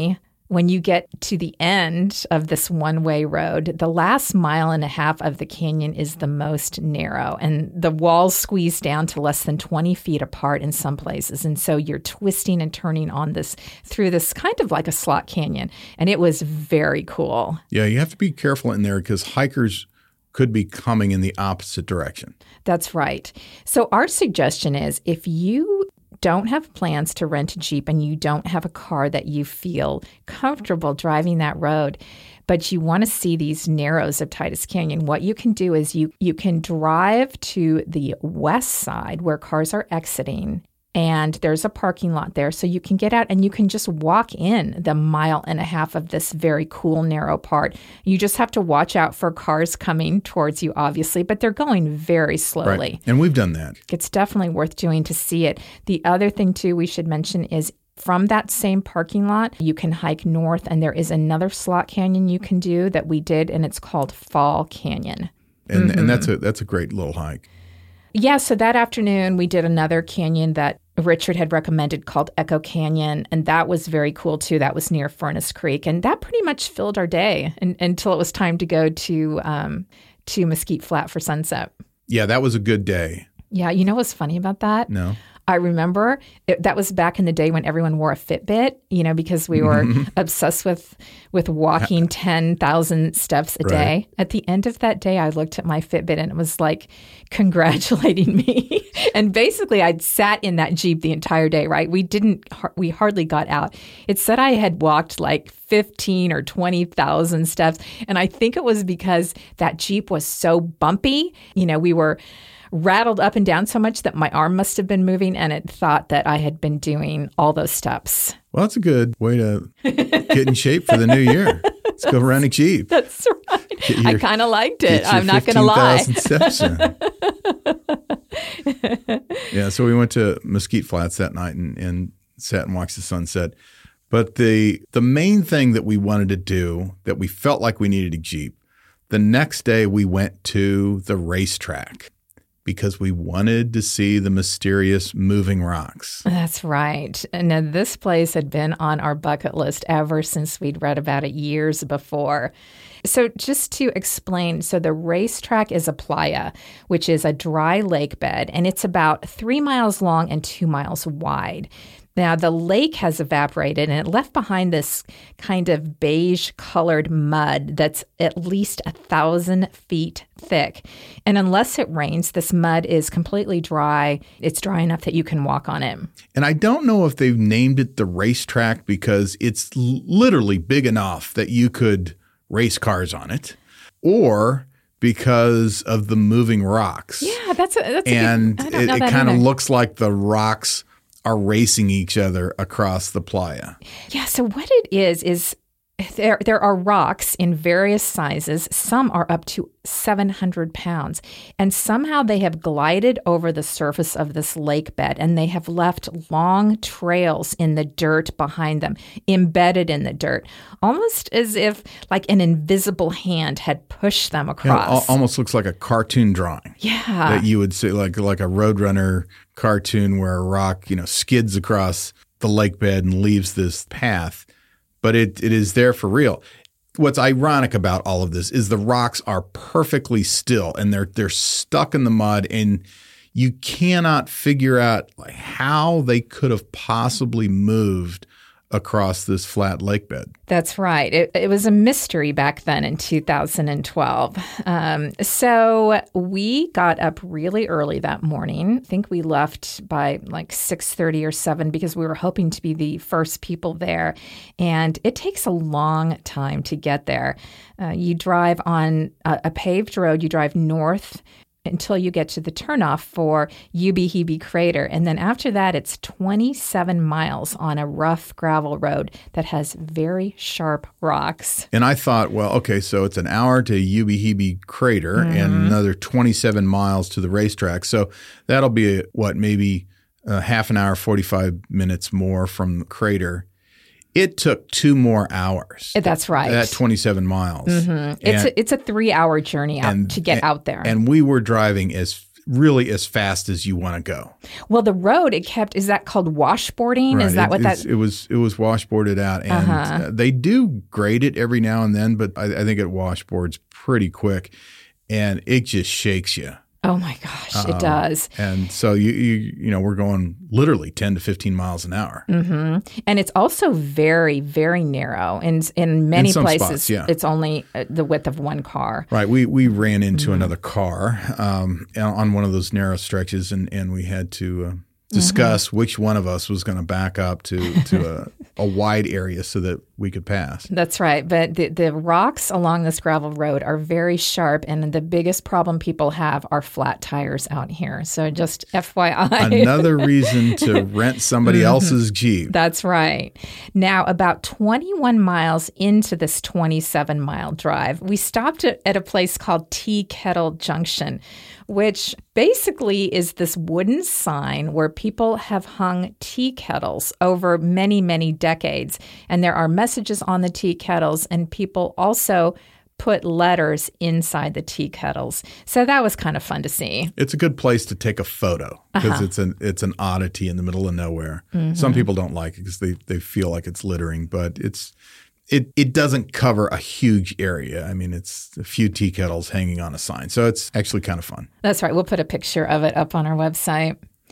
when you get to the end of this one-way road, the last mile and a half of the canyon is the most narrow, and the walls squeeze down to less than twenty feet apart in some places. And so you're twisting and turning on this through this kind of like a slot canyon, and it was very cool. Yeah, you have to be careful in there because hikers could be coming in the opposite direction. That's right. So our suggestion is if you don't have plans to rent a Jeep and you don't have a car that you feel comfortable driving that road, but you want to see these narrows of Titus Canyon, what you can do is you you can drive to the west side where cars are exiting, and there's a parking lot there. So you can get out and you can just walk in the mile and a half of this very cool, narrow part. You just have to watch out for cars coming towards you, obviously, but they're going very slowly. Right. And we've done that. It's definitely worth doing to see it. The other thing, too, we should mention is from that same parking lot, you can hike north, and there is another slot canyon you can do that we did, and it's called Fall Canyon. And, mm-hmm. and that's a that's a great little hike. Yeah, so that afternoon we did another canyon that Richard had recommended called Echo Canyon, and that was very cool too. That was near Furnace Creek, and that pretty much filled our day and, until it was time to go to um, to Mesquite Flat for sunset. Yeah, that was a good day. Yeah, you know what's funny about that? No. I remember it, that was back in the day when everyone wore a Fitbit, you know, because we were obsessed with with walking ten thousand steps a right. day. At the end of that day, I looked at my Fitbit and it was like congratulating me. And basically, I'd sat in that Jeep the entire day, right? We didn't, we hardly got out. It said I had walked like fifteen or twenty thousand steps. And I think it was because that Jeep was so bumpy. You know, we were rattled up and down so much that my arm must have been moving, and it thought that I had been doing all those steps. Well, that's a good way to get in shape for the new year. Let's go run a Jeep. That's right. Your, I kind of liked it. I'm not going to lie. Steps in. Yeah, so we went to Mesquite Flats that night and, and sat and watched the sunset. But the the main thing that we wanted to do, that we felt like we needed a Jeep, the next day we went to the racetrack, because we wanted to see the mysterious moving rocks. That's right. And now this place had been on our bucket list ever since we'd read about it years before. So just to explain, so the racetrack is a playa, which is a dry lake bed, and it's about three miles long and two miles wide. Now, the lake has evaporated, and it left behind this kind of beige-colored mud that's at least a thousand feet thick. And unless it rains, this mud is completely dry. It's dry enough that you can walk on it. And I don't know if they've named it the racetrack because it's literally big enough that you could race cars on it, or because of the moving rocks. Yeah, that's a, that's and a good, I don't it, know it that kind of either. looks like the rocks are racing each other across the playa. Yeah, so what it is is there there are rocks in various sizes. Some are up to seven hundred pounds, and somehow they have glided over the surface of this lake bed, and they have left long trails in the dirt behind them, embedded in the dirt, almost as if like an invisible hand had pushed them across. Yeah, it almost looks like a cartoon drawing. Yeah. That you would see, like like a Roadrunner cartoon where a rock, you know, skids across the lake bed and leaves this path. But it it is there for real. What's ironic about all of this is the rocks are perfectly still, and they're they're stuck in the mud, and you cannot figure out like how they could have possibly moved across this flat lake bed. That's right. It, it was a mystery back then in two thousand twelve. Um, so we got up really early that morning. I think we left by like six thirty or seven because we were hoping to be the first people there. And it takes a long time to get there. Uh, you drive on a, a paved road. You drive north until you get to the turnoff for Ubehebe Crater. And then after that, it's twenty-seven miles on a rough gravel road that has very sharp rocks. And I thought, well, okay, so it's an hour to Ubehebe Crater mm-hmm. and another twenty-seven miles to the racetrack. So that'll be, what, maybe a half an hour, forty-five minutes more from the crater. It took two more hours. That's right. That twenty-seven miles. Mm-hmm. It's a, it's a three-hour journey out and, to get and, out there. And we were driving as really as fast as you want to go. Well, the road it kept is that called washboarding? Right. Is that it, what that? It was. It was washboarded out, and uh-huh. uh, they do grade it every now and then, but I, I think it washboards pretty quick, and it just shakes you. Oh my gosh, um, it does. And so you, you you know we're going literally ten to fifteen miles an hour. Mm-hmm. And it's also very very narrow, and in many in some places spots, yeah. it's only the width of one car. Right. We we ran into mm-hmm. another car um, on one of those narrow stretches, and and we had to uh, discuss mm-hmm. which one of us was going to back up to to a, a wide area so that we could pass. That's right. But the, the rocks along this gravel road are very sharp, and the biggest problem people have are flat tires out here. So just F Y I. Another reason to rent somebody mm-hmm. else's Jeep. That's right. Now, about twenty-one miles into this twenty-seven mile drive, we stopped at, at a place called Tea Kettle Junction, which basically is this wooden sign where people have hung tea kettles over many, many decades. And there are messages on the tea kettles, and people also put letters inside the tea kettles. So that was kind of fun to see. It's a good place to take a photo because uh-huh. it's an it's an oddity in the middle of nowhere. Mm-hmm. Some people don't like it because they, they feel like it's littering, but it's it it doesn't cover a huge area. I mean, it's a few tea kettles hanging on a sign. So it's actually kind of fun. That's right. We'll put a picture of it up on our website.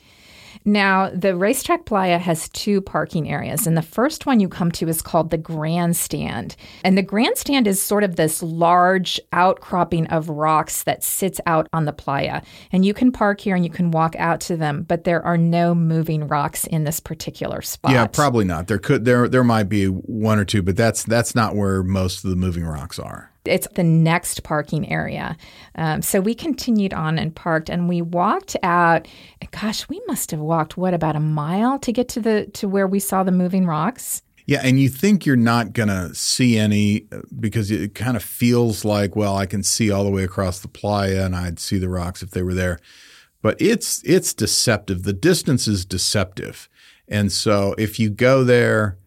Now, the Racetrack Playa has two parking areas, and the first one you come to is called the Grandstand. And the Grandstand is sort of this large outcropping of rocks that sits out on the playa. And you can park here and you can walk out to them, but there are no moving rocks in this particular spot. Yeah, probably not. There could there there might be one or two, but that's that's not where most of the moving rocks are. It's the next parking area. Um, so we continued on and parked, and we walked out. Gosh, we must have walked, what, about a mile to get to the to where we saw the moving rocks? Yeah, and you think you're not going to see any because it kind of feels like, well, I can see all the way across the playa and I'd see the rocks if they were there. But it's it's deceptive. The distance is deceptive. And so if you go there,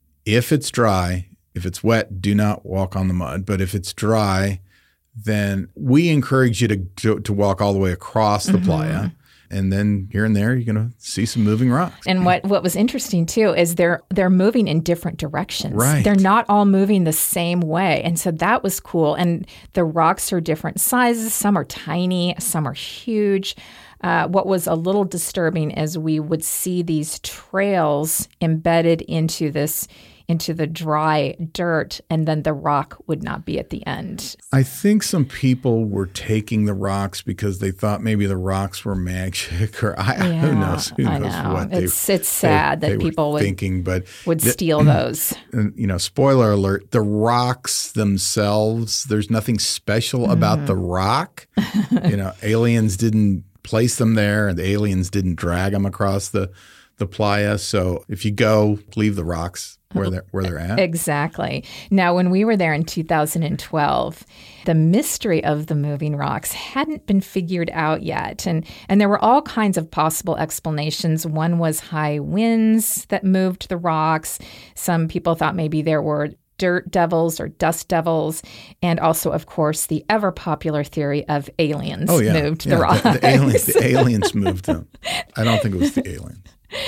if it's dry, if it's wet, do not walk on the mud. But if it's dry, then we encourage you to to, to walk all the way across the mm-hmm. playa. And then here and there, you're going to see some moving rocks. And what, what was interesting, too, is they're they're moving in different directions. Right. They're not all moving the same way. And so that was cool. And the rocks are different sizes. Some are tiny. Some are huge. Uh, what was a little disturbing is we would see these trails embedded into this into the dry dirt, and then the rock would not be at the end. I think some people were taking the rocks because they thought maybe the rocks were magic, or I, yeah, who knows? Who I knows know. what it's they, it's sad they, that they people would thinking, but would the, steal those. And, you know, spoiler alert: the rocks themselves. There's nothing special mm. about the rock. You know, aliens didn't place them there, and the aliens didn't drag them across the the playa. So if you go, leave the rocks where they're, where they're at. Exactly. Now, when we were there in two thousand twelve, the mystery of the moving rocks hadn't been figured out yet. And, and there were all kinds of possible explanations. One was high winds that moved the rocks. Some people thought maybe there were dirt devils or dust devils, and also, of course, the ever popular theory of aliens oh, yeah. moved yeah, the rocks. The, the, aliens, the aliens moved them. I don't think it was the aliens.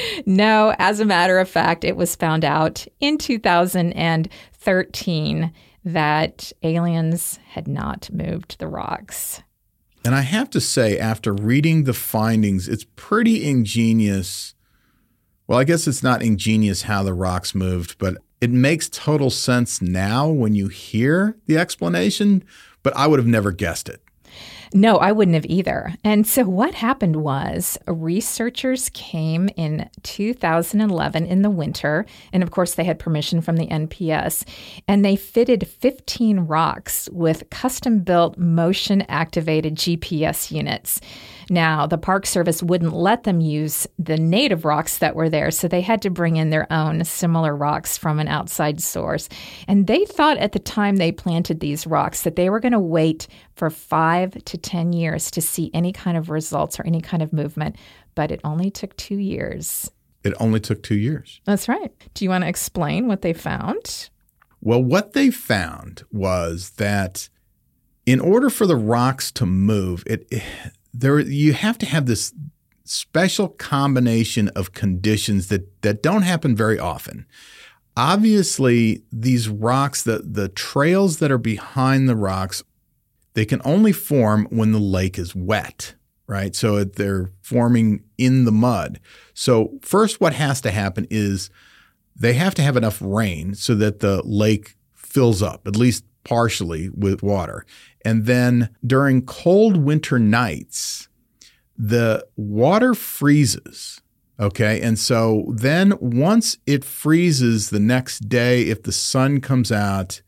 No, as a matter of fact, it was found out in two thousand thirteen that aliens had not moved the rocks. And I have to say, after reading the findings, it's pretty ingenious. Well, I guess it's not ingenious how the rocks moved, but it makes total sense now when you hear the explanation, but I would have never guessed it. No, I wouldn't have either. And so what happened was researchers came in two thousand eleven in the winter, and of course they had permission from the N P S, and they fitted fifteen rocks with custom-built motion-activated G P S units. Now, the Park Service wouldn't let them use the native rocks that were there, so they had to bring in their own similar rocks from an outside source. And they thought at the time they planted these rocks that they were going to wait for five to ten years to see any kind of results or any kind of movement, but it only took two years. It only took two years. That's right. Do you want to explain what they found? Well, what they found was that in order for the rocks to move, it there you have to have this special combination of conditions that, that don't happen very often. Obviously, these rocks, the, the trails that are behind the rocks, they can only form when the lake is wet, right? So they're forming in the mud. So first what has to happen is they have to have enough rain so that the lake fills up, at least partially, with water. And then during cold winter nights, the water freezes. Okay. And so then once it freezes the next day, if the sun comes out,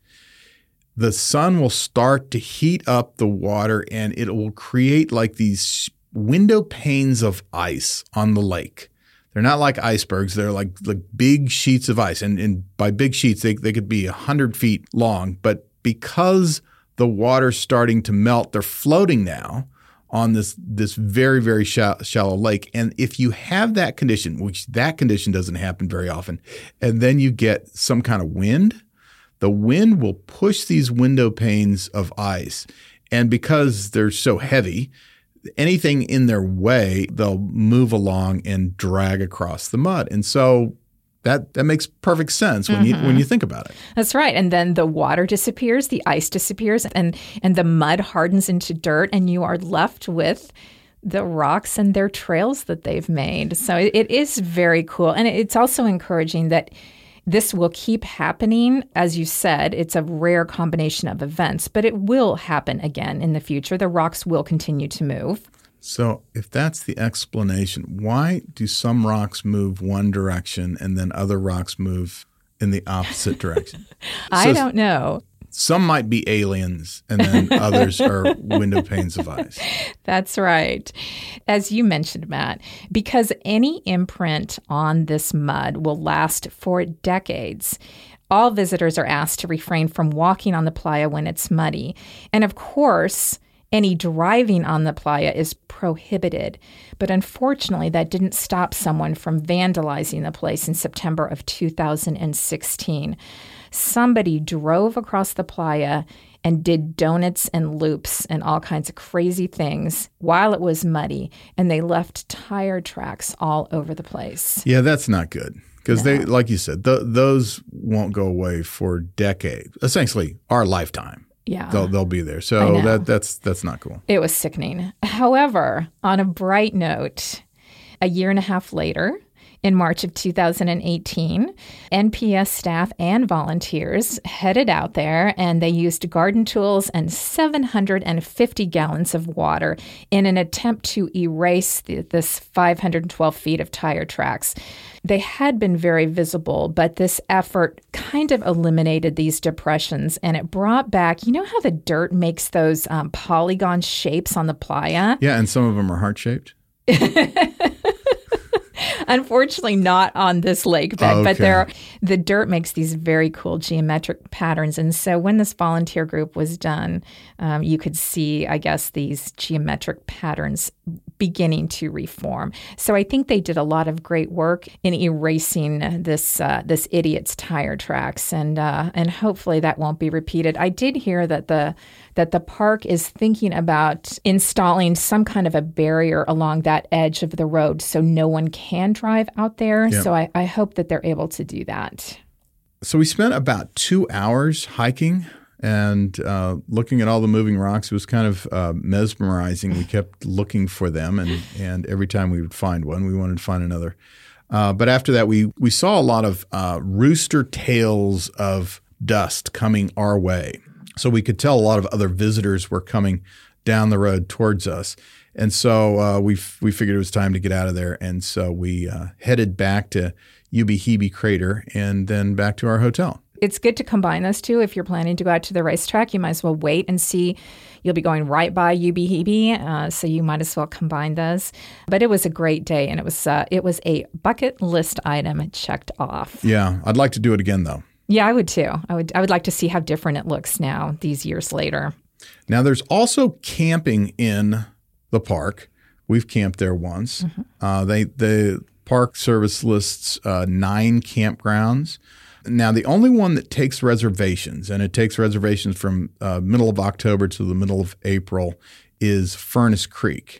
the sun will start to heat up the water and it will create like these window panes of ice on the lake. They're not like icebergs. They're like, like big sheets of ice. And, and by big sheets, they, they could be one hundred feet long. But because the water's starting to melt, they're floating now on this this very, very shallow, shallow lake. And if you have that condition, which that condition doesn't happen very often, and then you get some kind of wind, the wind will push these window panes of ice. And because they're so heavy, anything in their way, they'll move along and drag across the mud. And so that that makes perfect sense when mm-hmm. you when you think about it. That's right. And then the water disappears, the ice disappears, and and the mud hardens into dirt, and you are left with the rocks and their trails that they've made. So it, it is very cool. And it's also encouraging that this will keep happening. As you said, it's a rare combination of events, but it will happen again in the future. The rocks will continue to move. So if that's the explanation, why do some rocks move one direction and then other rocks move in the opposite direction? I so don't know. Some might be aliens and then others are window panes of ice. That's right. As you mentioned, Matt, because any imprint on this mud will last for decades, all visitors are asked to refrain from walking on the playa when it's muddy. And of course, any driving on the playa is prohibited. But unfortunately, that didn't stop someone from vandalizing the place in September of two thousand sixteen. Somebody drove across the playa and did donuts and loops and all kinds of crazy things while it was muddy, and they left tire tracks all over the place. Yeah, that's not good because no. they, like you said, th- those won't go away for decades, essentially our lifetime. Yeah. They'll they'll be there. So that that's that's not cool. It was sickening. However, on a bright note, a year and a half later, in March of two thousand eighteen, N P S staff and volunteers headed out there, and they used garden tools and seven hundred fifty gallons of water in an attempt to erase the, this five hundred twelve feet of tire tracks. They had been very visible, but this effort kind of eliminated these depressions, and it brought back, you know how the dirt makes those um, polygon shapes on the playa? Yeah, and some of them are heart-shaped. Unfortunately, not on this lake bed, okay. but there, the dirt makes these very cool geometric patterns. And so when this volunteer group was done, um, you could see, I guess, these geometric patterns beginning to reform. So I think they did a lot of great work in erasing this uh, this idiot's tire tracks, and uh, and hopefully that won't be repeated. I did hear that the that the park is thinking about installing some kind of a barrier along that edge of the road so no one can drive out there. Yep. So I, I hope that they're able to do that. So we spent about two hours hiking and uh, looking at all the moving rocks. It was kind of uh, mesmerizing. We kept looking for them, and, and every time we would find one, we wanted to find another. Uh, but after that, we, we saw a lot of uh, rooster tails of dust coming our way. So we could tell a lot of other visitors were coming down the road towards us. And so uh, we we figured it was time to get out of there. And so we uh, headed back to Ubehebe Crater and then back to our hotel. It's good to combine those two. If you're planning to go out to the racetrack, you might as well wait and see. You'll be going right by Ubehebe, uh, so you might as well combine those. But it was a great day, and it was uh, it was a bucket list item checked off. Yeah, I'd like to do it again, though. Yeah, I would too. I would I would like to see how different it looks now, these years later. Now, there's also camping in the park. We've camped there once. Mm-hmm. Uh, they the Park Service lists uh, nine campgrounds. Now, the only one that takes reservations, and it takes reservations from uh, middle of October to the middle of April, is Furnace Creek.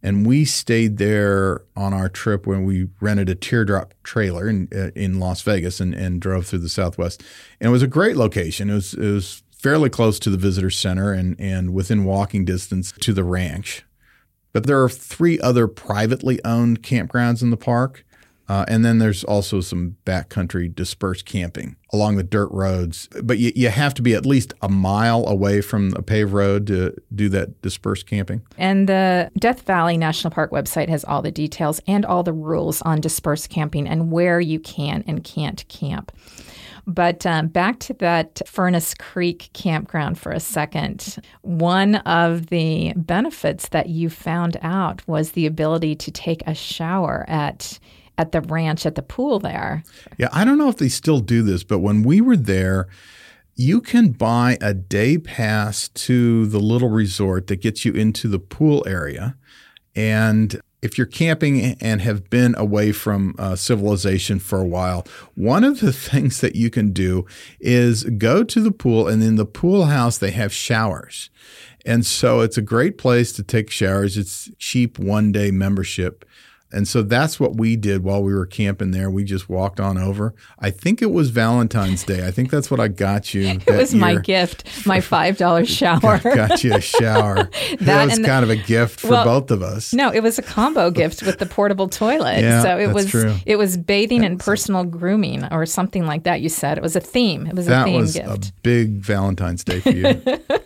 And we stayed there on our trip when we rented a teardrop trailer in in Las Vegas and, and drove through the Southwest. And it was a great location. It was it was fairly close to the visitor center and, and within walking distance to the ranch. But there are three other privately owned campgrounds in the park. Uh, and then there's also some backcountry dispersed camping along the dirt roads. But you, you have to be at least a mile away from a paved road to do that dispersed camping. And the Death Valley National Park website has all the details and all the rules on dispersed camping and where you can and can't camp. But um, back to that Furnace Creek campground for a second. One of the benefits that you found out was the ability to take a shower at at the ranch, at the pool there. Yeah, I don't know if they still do this, but when we were there, you can buy a day pass to the little resort that gets you into the pool area. And if you're camping and have been away from uh, civilization for a while, one of the things that you can do is go to the pool, and in the pool house, they have showers. And so it's a great place to take showers. It's cheap one-day membership. And so that's what we did while we were camping there. We just walked on over. I think it was Valentine's Day. I think that's what I got you. It was my gift, my five dollars shower. Got you a shower. that, that was kind the, of a gift for well, both of us. No, it was a combo gift with the portable toilet. Yeah, so it that's was true. It was bathing and personal grooming or something like that, you said. It was a theme. It was that a theme was gift. That was a big Valentine's Day for you.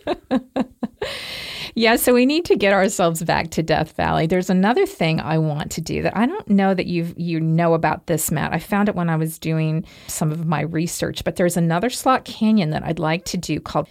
Yeah, so we need to get ourselves back to Death Valley. There's another thing I want to do that I don't know that you you know about this, Matt. I found it when I was doing some of my research, but there's another slot canyon that I'd like to do called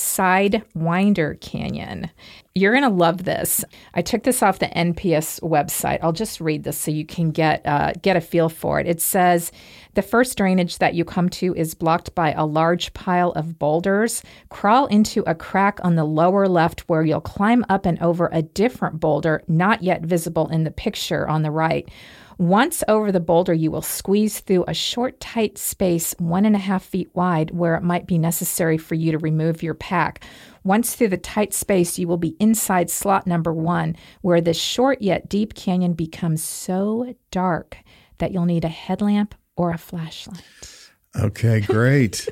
Sidewinder Canyon. You're going to love this. I took this off the N P S website. I'll just read this so you can get uh, get a feel for it. It says, the first drainage that you come to is blocked by a large pile of boulders. Crawl into a crack on the lower left where you'll climb up and over a different boulder, not yet visible in the picture on the right. Once over the boulder, you will squeeze through a short, tight space one and a half feet wide where it might be necessary for you to remove your pack. Once through the tight space, you will be inside slot number one, where this short yet deep canyon becomes so dark that you'll need a headlamp or a flashlight. Okay, great.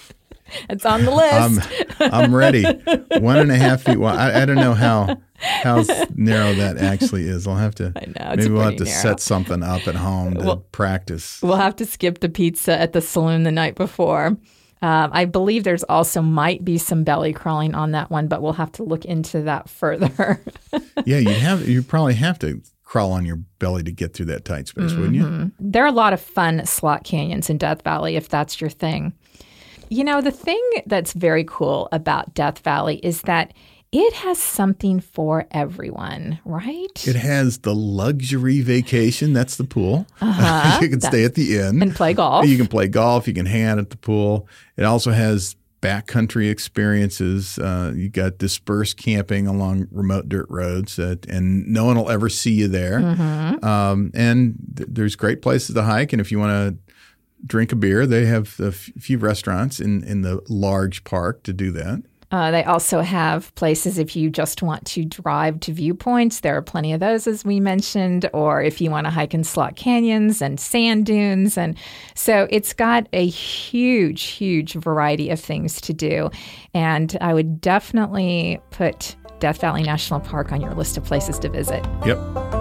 It's on the list. I'm, I'm ready. One and a half feet wide. I, I don't know how how narrow that actually is. I'll have to. I know. Maybe we'll have to narrow. set something up at home to we'll, practice. We'll have to skip the pizza at the saloon the night before. Um, I believe there's also might be some belly crawling on that one, but we'll have to look into that further. Yeah, you have. You probably have to crawl on your belly to get through that tight space, mm-hmm. wouldn't you? There are a lot of fun slot canyons in Death Valley, if that's your thing. You know, the thing that's very cool about Death Valley is that it has something for everyone, right? It has the luxury vacation. That's the pool. Uh-huh. You can stay at the inn. And play golf. You can play golf. You can hang at the pool. It also has backcountry experiences. Uh, you got dispersed camping along remote dirt roads, that, and no one will ever see you there. Mm-hmm. Um, and th- there's great places to hike. And if you want to drink a beer, they have a f- few restaurants in, in the large park to do that. Uh, they also have places if you just want to drive to viewpoints. There are plenty of those, as we mentioned, or if you want to hike in slot canyons and sand dunes. And so it's got a huge, huge variety of things to do. And I would definitely put Death Valley National Park on your list of places to visit. Yep.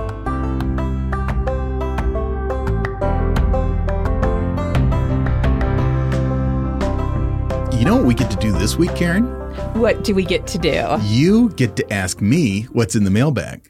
You know what we get to do this week, Karen? What do we get to do? You get to ask me what's in the mailbag.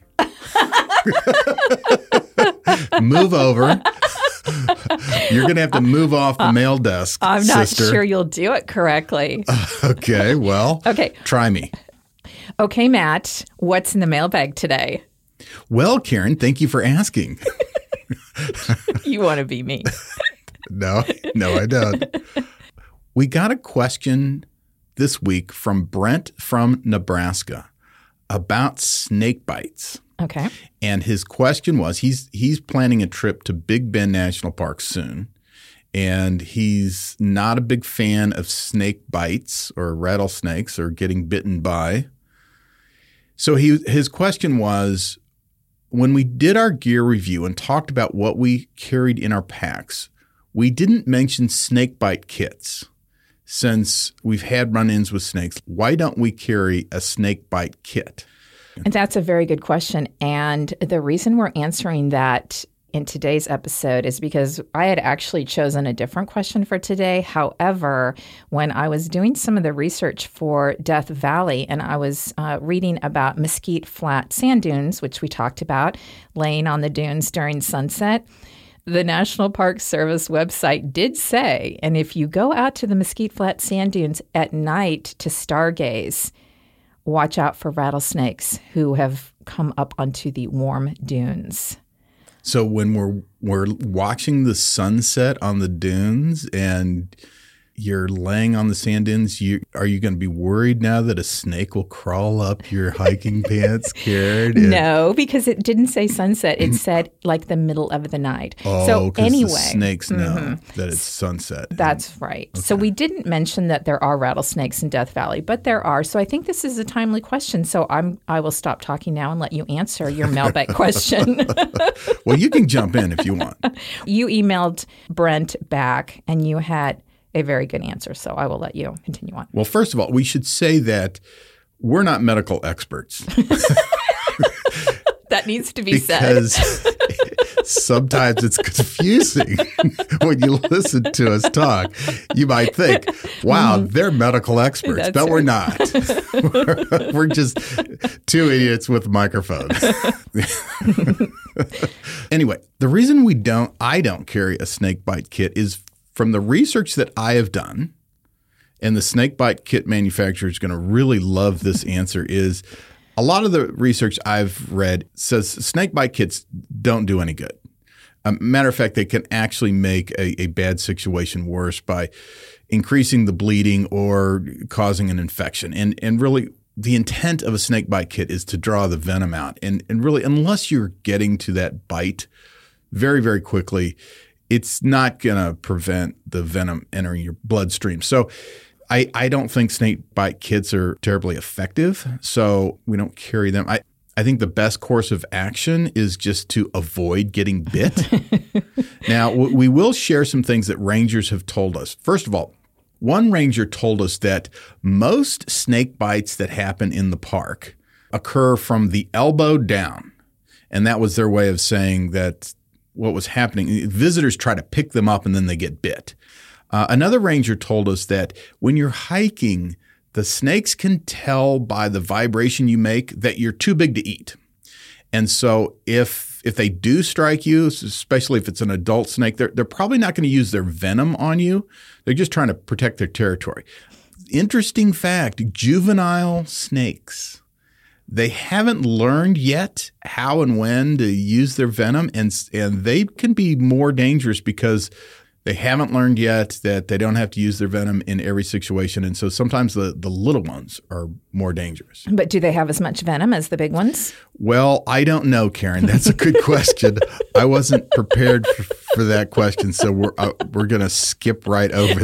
Move over. You're going to have to move off the uh, mail desk, I'm not sister. sure you'll do it correctly. Uh, okay, well, okay. Try me. Okay, Matt, what's in the mailbag today? Well, Karen, thank you for asking. You want to be me. No, no, I don't. We got a question this week from Brent from Nebraska about snake bites. Okay. And his question was, he's he's planning a trip to Big Bend National Park soon, and he's not a big fan of snake bites or rattlesnakes or getting bitten by. So he his question was, when we did our gear review and talked about what we carried in our packs, we didn't mention snake bite kits. Since we've had run-ins with snakes, why don't we carry a snake bite kit? And that's a very good question. And the reason we're answering that in today's episode is because I had actually chosen a different question for today. However, when I was doing some of the research for Death Valley and I was uh, reading about Mesquite Flat sand dunes, which we talked about, laying on the dunes during sunset, the National Park Service website did say, and if you go out to the Mesquite Flat sand dunes at night to stargaze, watch out for rattlesnakes who have come up onto the warm dunes. So when we're we're watching the sunset on the dunes and you're laying on the sand dunes, you, are you going to be worried now that a snake will crawl up your hiking pants, Karen? No, because it didn't say sunset. It said like the middle of the night. Oh, so anyway, the snakes know mm-hmm. that it's sunset. That's and, right. Okay. So we didn't mention that there are rattlesnakes in Death Valley, but there are. So I think this is a timely question. So I'm I will stop talking now and let you answer your mailbag question. Well, you can jump in if you want. You emailed Brent back and you had a very good answer. So I will let you continue on. Well, first of all, we should say that we're not medical experts. That needs to be because said. Because sometimes it's confusing when you listen to us talk. You might think, wow, mm-hmm. they're medical experts, That's but right. we're not. we're, we're just two idiots with microphones. Anyway, the reason we don't, I don't carry a snake bite kit is from the research that I have done, and the snake bite kit manufacturer is going to really love this answer, is a lot of the research I've read says snake bite kits don't do any good. Um, matter of fact, they can actually make a, a bad situation worse by increasing the bleeding or causing an infection. And and really, the intent of a snake bite kit is to draw the venom out. And and really, unless you're getting to that bite very, very quickly, it's not going to prevent the venom entering your bloodstream. So I, I don't think snake bite kits are terribly effective, so we don't carry them. I, I think the best course of action is just to avoid getting bit. Now, w- we will share some things that rangers have told us. First of all, one ranger told us that most snake bites that happen in the park occur from the elbow down, and that was their way of saying that what was happening. Visitors try to pick them up and then they get bit. Uh, another ranger told us that when you're hiking, the snakes can tell by the vibration you make that you're too big to eat. And so if if they do strike you, especially if it's an adult snake, they're, they're probably not going to use their venom on you. They're just trying to protect their territory. Interesting fact, juvenile snakes, they haven't learned yet how and when to use their venom, and and they can be more dangerous because they haven't learned yet that they don't have to use their venom in every situation. And so sometimes the, the little ones are more dangerous. But do they have as much venom as the big ones? Well, I don't know, Karen. That's a good question. I wasn't prepared for, for that question, so we're uh, we're going to skip right over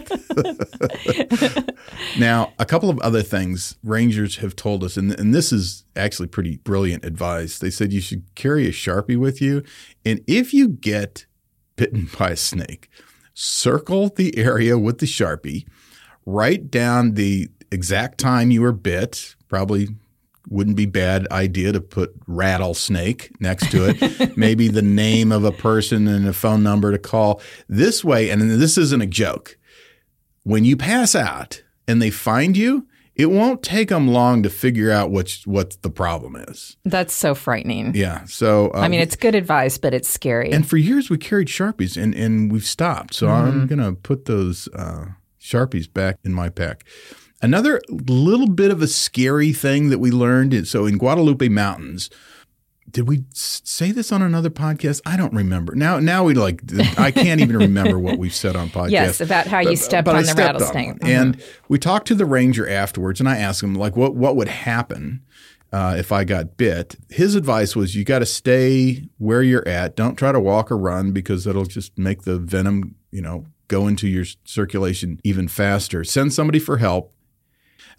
that. Now, a couple of other things rangers have told us, and, and this is actually pretty brilliant advice. They said you should carry a Sharpie with you, and if you get bitten by a snake, circle the area with the Sharpie, write down the exact time you were bit. Probably wouldn't be bad idea to put rattlesnake next to it. Maybe the name of a person and a phone number to call. This way, and this isn't a joke, when you pass out and they find you, it won't take them long to figure out which, what the problem is. That's so frightening. Yeah. So um, I mean, it's good advice, but it's scary. And for years we carried Sharpies, and, and we've stopped. So mm-hmm. I'm going to put those uh, Sharpies back in my pack. Another little bit of a scary thing that we learned is, so in Guadalupe Mountains, did we say this on another podcast? I don't remember. Now Now we like, I can't even remember what we've said on podcasts. Yes, about how you stepped but, but on I the stepped rattlesnake. On mm-hmm. And we talked to the ranger afterwards, and I asked him, like, what, what would happen uh, if I got bit? His advice was you got to stay where you're at. Don't try to walk or run because it'll just make the venom, you know, go into your circulation even faster. Send somebody for help.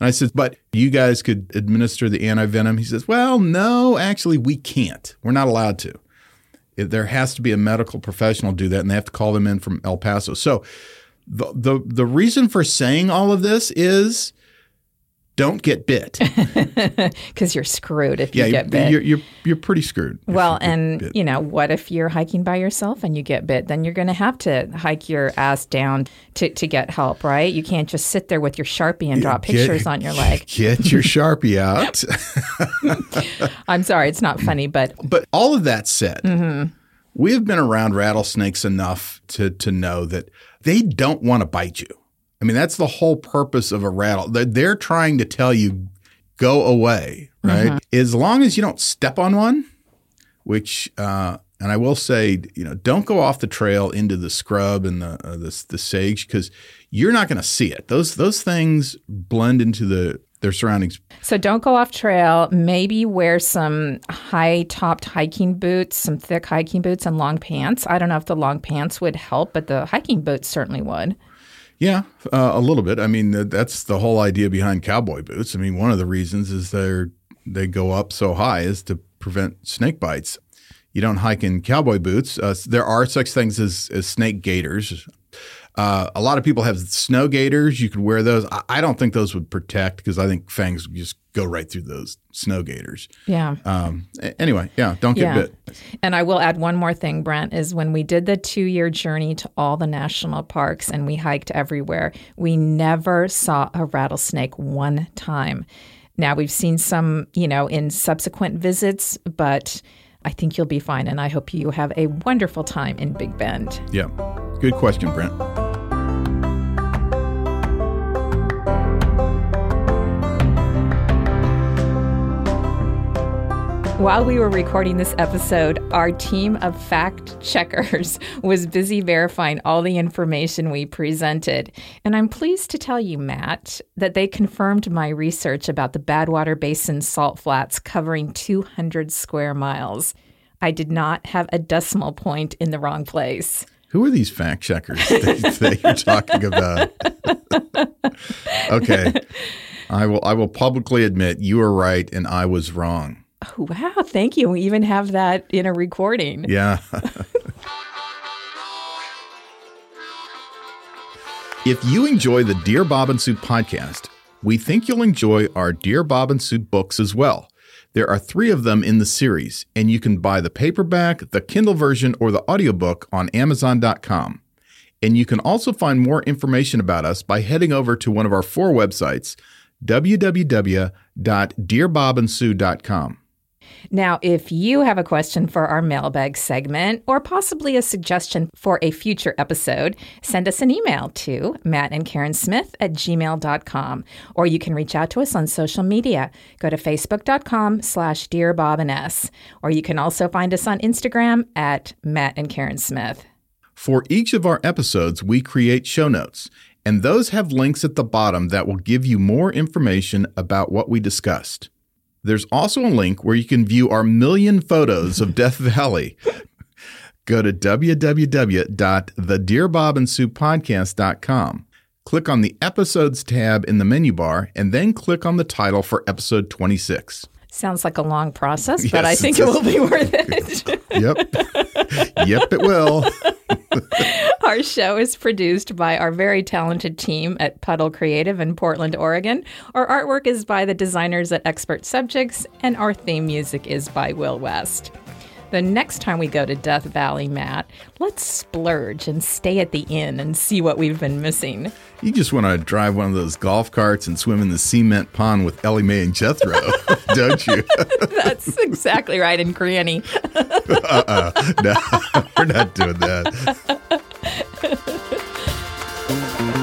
And I said, but you guys could administer the anti-venom. He says, well, no, actually, we can't. We're not allowed to. It, there has to be a medical professional do that, and they have to call them in from El Paso. So the the, the reason for saying all of this is don't get bit. Because you're screwed if yeah, you get bit. You're, you're, you're pretty screwed. Well, you and, bit. you know, what if you're hiking by yourself and you get bit? Then you're going to have to hike your ass down to, to get help, right? You can't just sit there with your Sharpie and draw get, pictures on your leg. Get your Sharpie out. I'm sorry, it's not funny, but... But all of that said, mm-hmm. we have been around rattlesnakes enough to to know that they don't want to bite you. I mean, that's the whole purpose of a rattle. They're, they're trying to tell you, go away, right? Mm-hmm. As long as you don't step on one, which, uh, and I will say, you know, don't go off the trail into the scrub and the uh, the, the sage because you're not going to see it. Those those things blend into the their surroundings. So don't go off trail. Maybe wear some high-topped hiking boots, some thick hiking boots and long pants. I don't know if the long pants would help, but the hiking boots certainly would. Yeah, uh, a little bit. I mean, that's the whole idea behind cowboy boots. I mean, one of the reasons is they're they go up so high is to prevent snake bites. You don't hike in cowboy boots. Uh, there are such things as, as snake gaiters. Uh, a lot of people have snow gaiters. You could wear those. I, I don't think those would protect because I think fangs would just go right through those snow gaiters. Yeah. Um, anyway, yeah, don't get yeah. bit. And I will add one more thing, Brent, is when we did the two-year journey to all the national parks and we hiked everywhere, we never saw a rattlesnake one time. Now, we've seen some, you know, in subsequent visits, but I think you'll be fine. And I hope you have a wonderful time in Big Bend. Yeah. Good question, Brent. While we were recording this episode, our team of fact checkers was busy verifying all the information we presented. And I'm pleased to tell you, Matt, that they confirmed my research about the Badwater Basin salt flats covering two hundred square miles. I did not have a decimal point in the wrong place. Who are these fact checkers that, that you're talking about? Okay. I will I will publicly admit you were right and I was wrong. Oh, wow. Thank you. We even have that in a recording. Yeah. If you enjoy the Dear Bob and Sue podcast, we think you'll enjoy our Dear Bob and Sue books as well. There are three of them in the series, and you can buy the paperback, the Kindle version, or the audiobook on amazon dot com. And you can also find more information about us by heading over to one of our four websites, w w w dot dear bob and sue dot com. Now, if you have a question for our mailbag segment or possibly a suggestion for a future episode, send us an email to matt and karen smith at gmail dot com, or you can reach out to us on social media. Go to facebook dot com slash dear bob and s, or you can also find us on Instagram at Matt and Karen Smith. For each of our episodes, we create show notes, and those have links at the bottom that will give you more information about what we discussed. There's also a link where you can view our million photos of Death Valley. Go to w w w dot the dear bob and sue podcast dot com. Click on the Episodes tab in the menu bar, and then click on the title for episode twenty-six. Sounds like a long process, yes, but I think it will be worth it. Yep. Yep, it will. Our show is produced by our very talented team at Puddle Creative in Portland, Oregon. Our artwork is by the designers at Expert Subjects, and our theme music is by Will West. The next time we go to Death Valley, Matt, let's splurge and stay at the inn and see what we've been missing. You just want to drive one of those golf carts and swim in the cement pond with Ellie Mae and Jethro, don't you? That's exactly right, and Granny. uh-uh. No, we're not doing that.